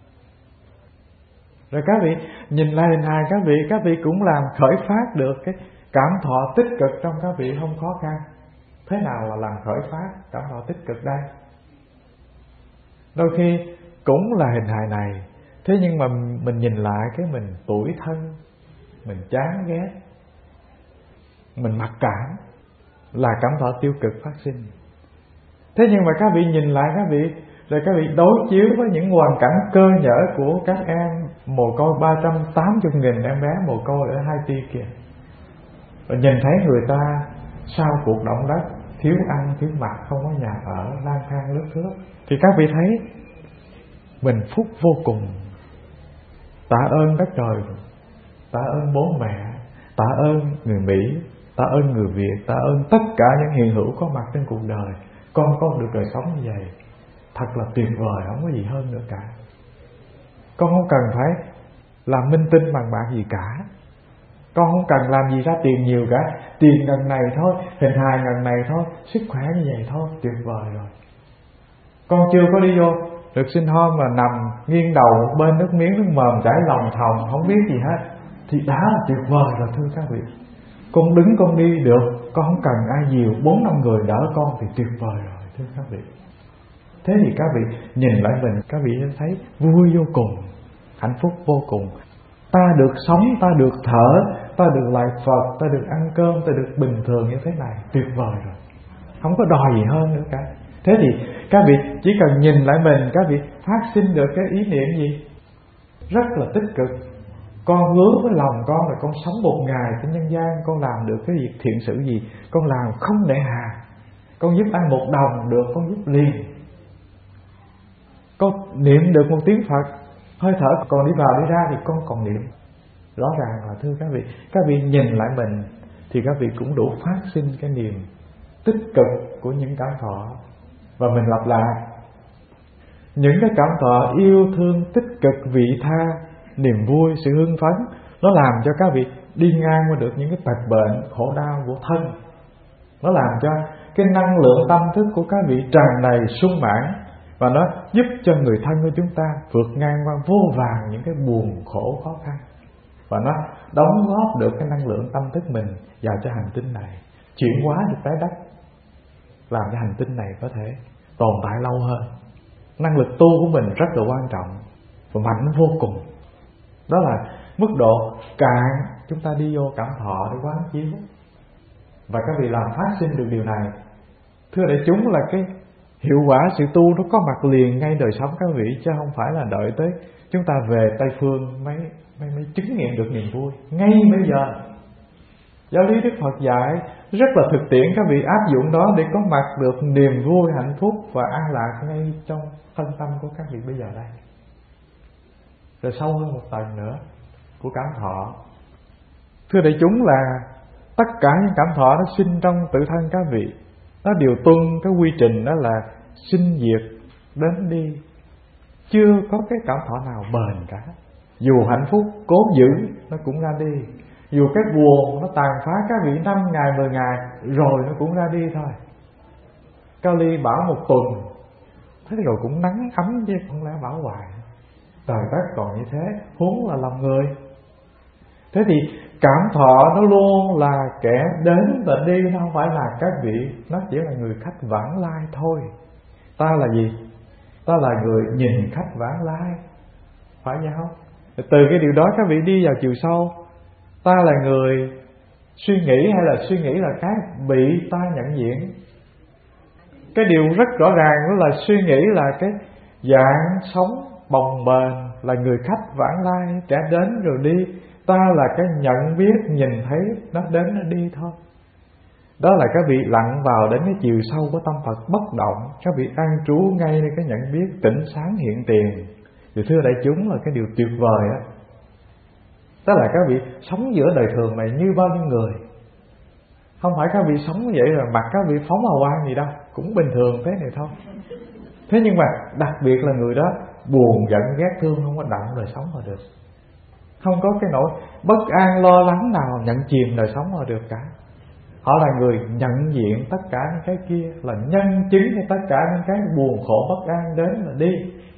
Rồi các vị nhìn lại hình hài các vị cũng làm khởi phát được cái cảm thọ tích cực trong các vị không khó khăn. Thế nào là làm khởi phát cảm thọ tích cực đây? Đôi khi cũng là hình hài này, thế nhưng mà mình nhìn lại cái mình tủi thân, mình chán ghét, mình mặc cảm, là cảm thọ tiêu cực phát sinh. Thế nhưng mà các vị nhìn lại các vị, rồi các vị đối chiếu với những hoàn cảnh cơ nhở của các em mồ côi 380.000 em bé mồ côi ở Haiti kìa, rồi nhìn thấy người ta sau cuộc động đất thiếu ăn thiếu mặc, không có nhà ở, lang thang lướt thướt, thì các vị thấy mình phúc vô cùng. Tạ ơn đất trời, tạ ơn bố mẹ, tạ ơn người Mỹ, tạ ơn người Việt, tạ ơn tất cả những hiện hữu có mặt trên cuộc đời. Con có được đời sống như vậy thật là tuyệt vời, không có gì hơn nữa cả. Con không cần phải làm minh tinh bằng bạc gì cả, con không cần làm gì ra tiền nhiều cả. Tiền ngần này thôi, hình hài ngần này thôi, sức khỏe như vậy thôi, tuyệt vời rồi. Con chưa có đi vô được sinh hôm mà nằm nghiêng đầu một bên, nước miếng nước mồm chảy lòng thòng, không biết gì hết, thì đã là tuyệt vời rồi thưa các vị. Con đứng con đi được, con không cần ai nhiều, 4-5 người đỡ con thì tuyệt vời rồi thưa các vị. Thế thì các vị nhìn lại mình, các vị thấy vui vô cùng, hạnh phúc vô cùng. Ta được sống, ta được thở, ta được lại Phật, ta được ăn cơm, ta được bình thường như thế này, tuyệt vời rồi, không có đòi gì hơn nữa cả. Thế thì các vị chỉ cần nhìn lại mình, các vị phát sinh được cái ý niệm gì rất là tích cực. Con hứa với lòng con là con sống một ngày trên nhân gian, con làm được cái việc thiện sự gì con làm không nể hà. Con giúp ăn 1 đồng được, con giúp liền. Con niệm được một tiếng Phật, hơi thở còn đi vào đi ra thì con còn niệm. Rõ ràng là thưa các vị nhìn lại mình thì các vị cũng đủ phát sinh cái niềm tích cực của những cảm thọ. Và mình lặp lại, những cái cảm thọ yêu thương, tích cực, vị tha, niềm vui, sự hưng phấn, nó làm cho các vị đi ngang qua được những cái tật bệnh, khổ đau của thân. Nó làm cho cái năng lượng tâm thức của các vị tràn đầy sung mãn, và nó giúp cho người thân của chúng ta vượt ngang qua vô vàn những cái buồn khổ khó khăn. Và nó đóng góp được cái năng lượng tâm thức mình vào cho hành tinh này, chuyển hóa được trái đất, làm cho hành tinh này có thể tồn tại lâu hơn. Năng lực tu của mình rất là quan trọng và mạnh vô cùng. Đó là mức độ cạn chúng ta đi vô cảm thọ để quán chiếu. Và các vị làm phát sinh được điều này, thưa đại chúng, là cái hiệu quả sự tu nó có mặt liền ngay đời sống các vị, chứ không phải là đợi tới chúng ta về Tây Phương mới chứng nghiệm được niềm vui. Ngay bây giờ Giáo lý Đức Phật dạy rất là thực tiễn, các vị áp dụng đó để có mặt được niềm vui, hạnh phúc và an lạc ngay trong thân tâm của các vị bây giờ đây. Rồi sâu hơn một tầng nữa của cảm thọ. Thưa đại chúng, là tất cả những cảm thọ nó sinh trong tự thân các vị, nó đều tuân cái quy trình đó là sinh diệt đến đi, chưa có cái cảm thọ nào bền cả. Dù hạnh phúc cố giữ nó cũng ra đi, dù cái buồn nó tàn phá các vị 5 ngày 10 ngày rồi nó cũng ra đi thôi. Cao Ly bảo 1 tuần, thế rồi cũng nắng ấm chứ không lẽ bảo hoài. Trời đất còn như thế, huống là lòng người. Thế thì cảm thọ nó luôn là kẻ đến và đi, nó không phải là các vị, nó chỉ là người khách vãng lai thôi. Ta là gì? Ta là người nhìn khách vãng lai, phải vậy không? Từ cái điều đó các vị đi vào chiều sâu. Ta là người suy nghĩ, hay là suy nghĩ là cái bị ta nhận diện. Cái điều rất rõ ràng đó là suy nghĩ là cái dạng sống bồng bềnh, là người khách vãng lai, kẻ đến rồi đi. Ta là cái nhận biết, nhìn thấy nó đến nó đi thôi. Đó là các vị lặn vào đến cái chiều sâu của tâm Phật bất động, các vị an trú ngayในcái nhận biết tỉnh sáng hiện tiền. Thì thưa đại chúng, là cái điều tuyệt vời á. Đó là các vị sống giữa đời thường này như bao nhiêu người. Không phải các vị sống như vậy rồi mặt các vị phóng hào quang gì đâu, cũng bình thường thế này thôi. Thế nhưng mà đặc biệt là người đó buồn giận ghét thương không có động đời sống mà được. Không có cái nỗi bất an lo lắng nào nhận chìm đời sống mà được cả. Họ là người nhận diện tất cả những cái kia, là nhân chứng cho tất cả những cái buồn khổ bất an đến là đi.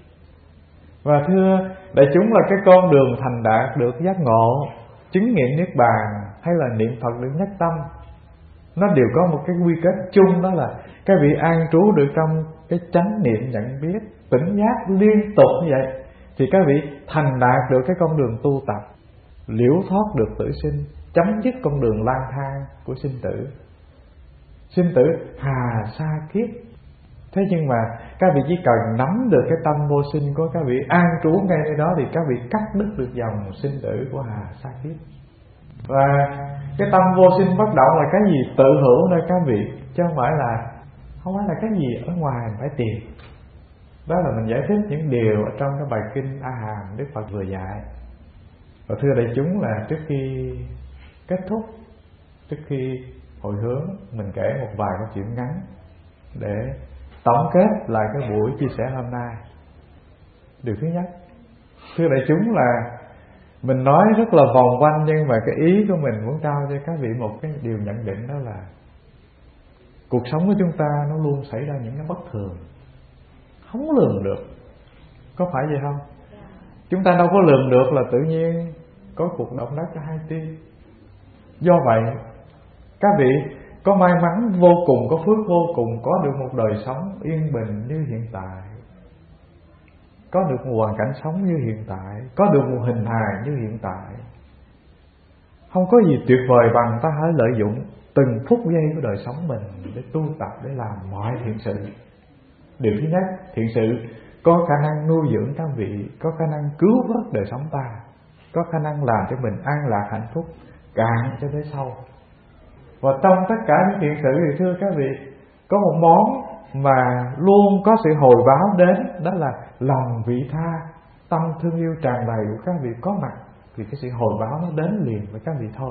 Và thưa đại chúng, là cái con đường thành đạt được giác ngộ, chứng nghiệm niết bàn hay là niệm Phật được nhất tâm, nó đều có một cái quy kết chung, đó là các vị an trú được trong cái chánh niệm nhận biết, tỉnh giác liên tục như vậy, thì các vị thành đạt được cái con đường tu tập, liễu thoát được tử sinh, chấm dứt con đường lang thang của sinh tử. Sinh tử hà sa kiếp. Thế nhưng mà các vị chỉ cần nắm được cái tâm vô sinh của các vị, an trú ngay nơi đó, thì các vị cắt đứt được dòng sinh tử của hà sa kiếp. Và cái tâm vô sinh bất động là cái gì tự hữu nơi các vị, chứ không phải là cái gì ở ngoài phải tìm. Đó là mình giải thích những điều ở trong cái bài kinh A Hàm Đức Phật vừa dạy. Và thưa đại chúng, là trước khi kết thúc, trước khi hồi hướng, mình kể một vài câu chuyện ngắn để tổng kết lại cái buổi chia sẻ hôm nay. Điều thứ nhất, thưa đại chúng, là mình nói rất là vòng quanh, nhưng mà cái ý của mình muốn trao cho các vị một cái điều nhận định, đó là cuộc sống của chúng ta nó luôn xảy ra những cái bất thường, không lường được. Có phải vậy không? Chúng ta đâu có lường được là tự nhiên có cuộc động đất cho Haiti. Do vậy các vị có may mắn vô cùng, có phước vô cùng, có được một đời sống yên bình như hiện tại, có được một hoàn cảnh sống như hiện tại, có được một hình hài như hiện tại. Không có gì tuyệt vời bằng ta hãy lợi dụng từng phút giây của đời sống mình để tu tập, để làm mọi thiện sự. Điều thứ nhất, thiện sự có khả năng nuôi dưỡng các vị, có khả năng cứu vớt đời sống ta, có khả năng làm cho mình an lạc hạnh phúc càng cho tới sau. Và trong tất cả những thiện sự thì thưa các vị, có một món mà luôn có sự hồi báo đến, đó là lòng vị tha, tâm thương yêu tràn đầy của các vị có mặt, thì cái sự hồi báo nó đến liền với các vị thôi.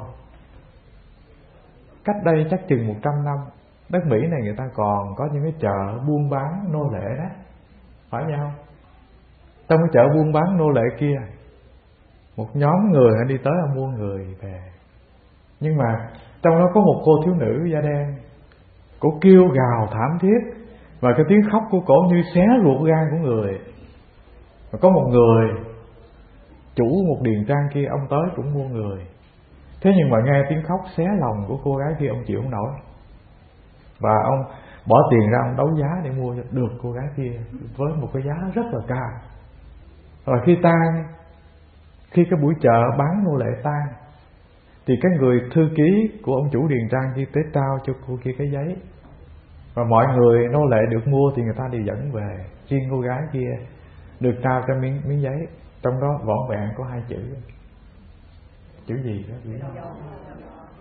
Cách đây chắc chừng 100 năm, đất Mỹ này người ta còn có những cái chợ buôn bán nô lệ đó, phải vậy không? Trong cái chợ buôn bán nô lệ kia, một nhóm người đi tới mua người về. Nhưng mà trong đó có một cô thiếu nữ da đen, cổ kêu gào thảm thiết, và cái tiếng khóc của cổ như xé ruột gan của người. Và có một người chủ một điền trang kia, ông tới cũng mua người. Thế nhưng mà nghe tiếng khóc xé lòng của cô gái kia, ông chịu không nổi, và ông bỏ tiền ra, ông đấu giá để mua được cô gái kia với một cái giá rất là cao. Rồi khi cái buổi chợ bán nô lệ tan, thì cái người thư ký của ông chủ điền trang kia tới trao cho cô kia cái giấy, và mọi người nô lệ được mua thì người ta đều dẫn về, riêng cô gái kia được trao cho miếng giấy, trong đó vỏn vẹn có 2 chữ. Chữ gì đó?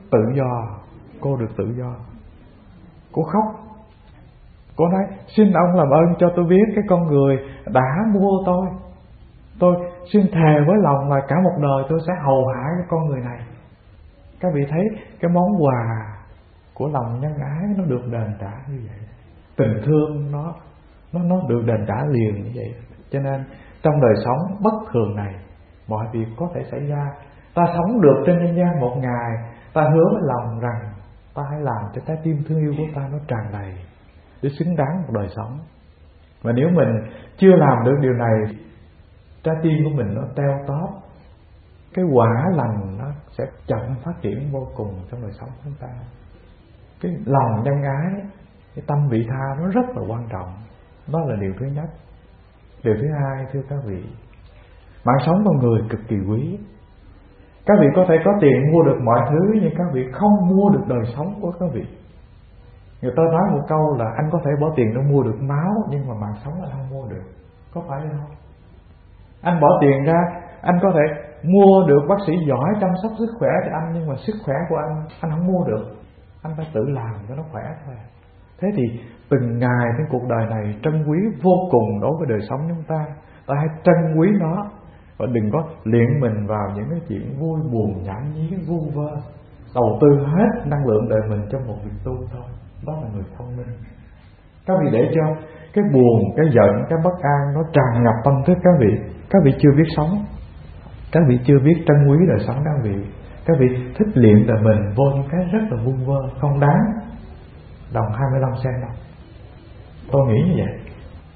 tự do. Cô được tự do. Cô khóc. Cô nói xin ông làm ơn cho tôi biết cái con người đã mua tôi. Tôi xin thề với lòng là cả một đời tôi sẽ hầu hạ cái con người này. Các vị thấy cái món quà của lòng nhân ái nó được đền trả như vậy. Tình thương nó được đền trả liền như vậy. Cho nên trong đời sống bất thường này, mọi việc có thể xảy ra. Ta sống được trên nhân gian một ngày, ta hứa với lòng rằng ta hãy làm cho trái tim thương yêu của ta nó tràn đầy để xứng đáng một đời sống. Và nếu mình chưa làm được điều này, trái tim của mình nó teo tóp, cái quả lành nó sẽ chậm phát triển vô cùng trong đời sống của chúng ta. Cái lòng nhân ái, cái tâm vị tha nó rất là quan trọng. Đó là điều thứ nhất. Điều thứ hai, thưa các vị, mạng sống con người cực kỳ quý. Các vị có thể có tiền mua được mọi thứ, nhưng các vị không mua được đời sống của các vị. Người ta nói một câu là anh có thể bỏ tiền để mua được máu, nhưng mà mạng sống anh không mua được. Có phải không? Anh bỏ tiền ra, anh có thể mua được bác sĩ giỏi chăm sóc sức khỏe cho anh, nhưng mà sức khỏe của anh không mua được. Anh phải tự làm cho nó khỏe thôi. Thế thì từng ngày trên cuộc đời này trân quý vô cùng đối với đời sống chúng ta. Ta hãy trân quý nó, và đừng có luyện mình vào những cái chuyện vui buồn nhảm nhí vu vơ. Đầu tư hết năng lượng đời mình trong một việc tu thôi. Đó là người thông minh. Các vị để cho cái buồn, cái giận, cái bất an nó tràn ngập tâm thức các vị. Các vị chưa biết sống, các vị chưa biết trân quý đời sống các vị. Các vị thích luyện đời mình vô những cái rất là vu vơ, không đáng đồng 25 sen đâu. Tôi nghĩ như vậy.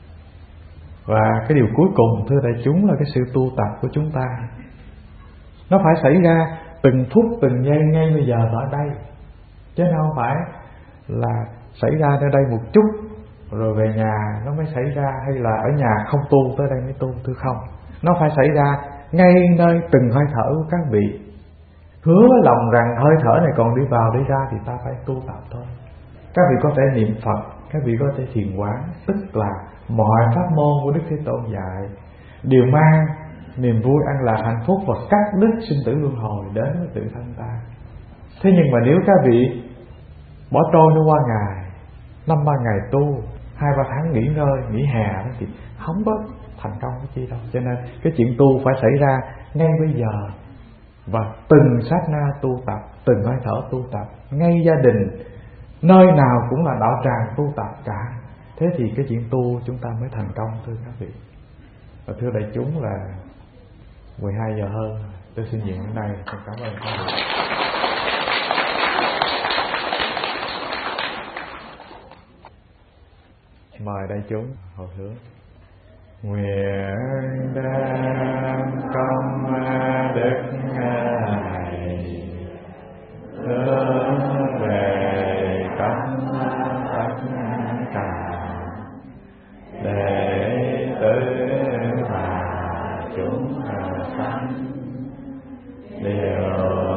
Và cái điều cuối cùng, thưa đại chúng, là cái sự tu tập của chúng ta. Nó phải xảy ra từng phút từng giây ngay bây giờ ở đây, chứ không phải là xảy ra nơi đây một chút rồi về nhà nó mới xảy ra, hay là ở nhà không tu tới đây mới tu. Thưa không, nó phải xảy ra ngay nơi từng hơi thở của các vị. Hứa với lòng rằng hơi thở này còn đi vào đi ra thì ta phải tu tập thôi. Các vị có thể niệm Phật, các vị có thể thiền quán, tức là mọi pháp môn của Đức Thế Tôn dạy đều mang niềm vui an lạc hạnh phúc và cắt đứt sinh tử luân hồi đến với tự thân ta. Thế nhưng mà nếu các vị bỏ trôi nó qua ngày, 5-3 ngày tu, 2-3 tháng nghỉ ngơi, nghỉ hè đó, thì không có thành công cái chi đâu. Cho nên cái chuyện tu phải xảy ra ngay bây giờ, và từng sát na tu tập, từng hơi thở tu tập, ngay gia đình, nơi nào cũng là đạo tràng tu tập cả. Thế thì cái chuyện tu chúng ta mới thành công, thưa các vị. Và thưa đại chúng là 12 giờ hơn, tôi xin dừng đến đây. Cảm ơn các vị. Mời đại chúng hồi hướng. Nguyện đem công đức này hướng về tất cả đệ tử và chúng sanh đều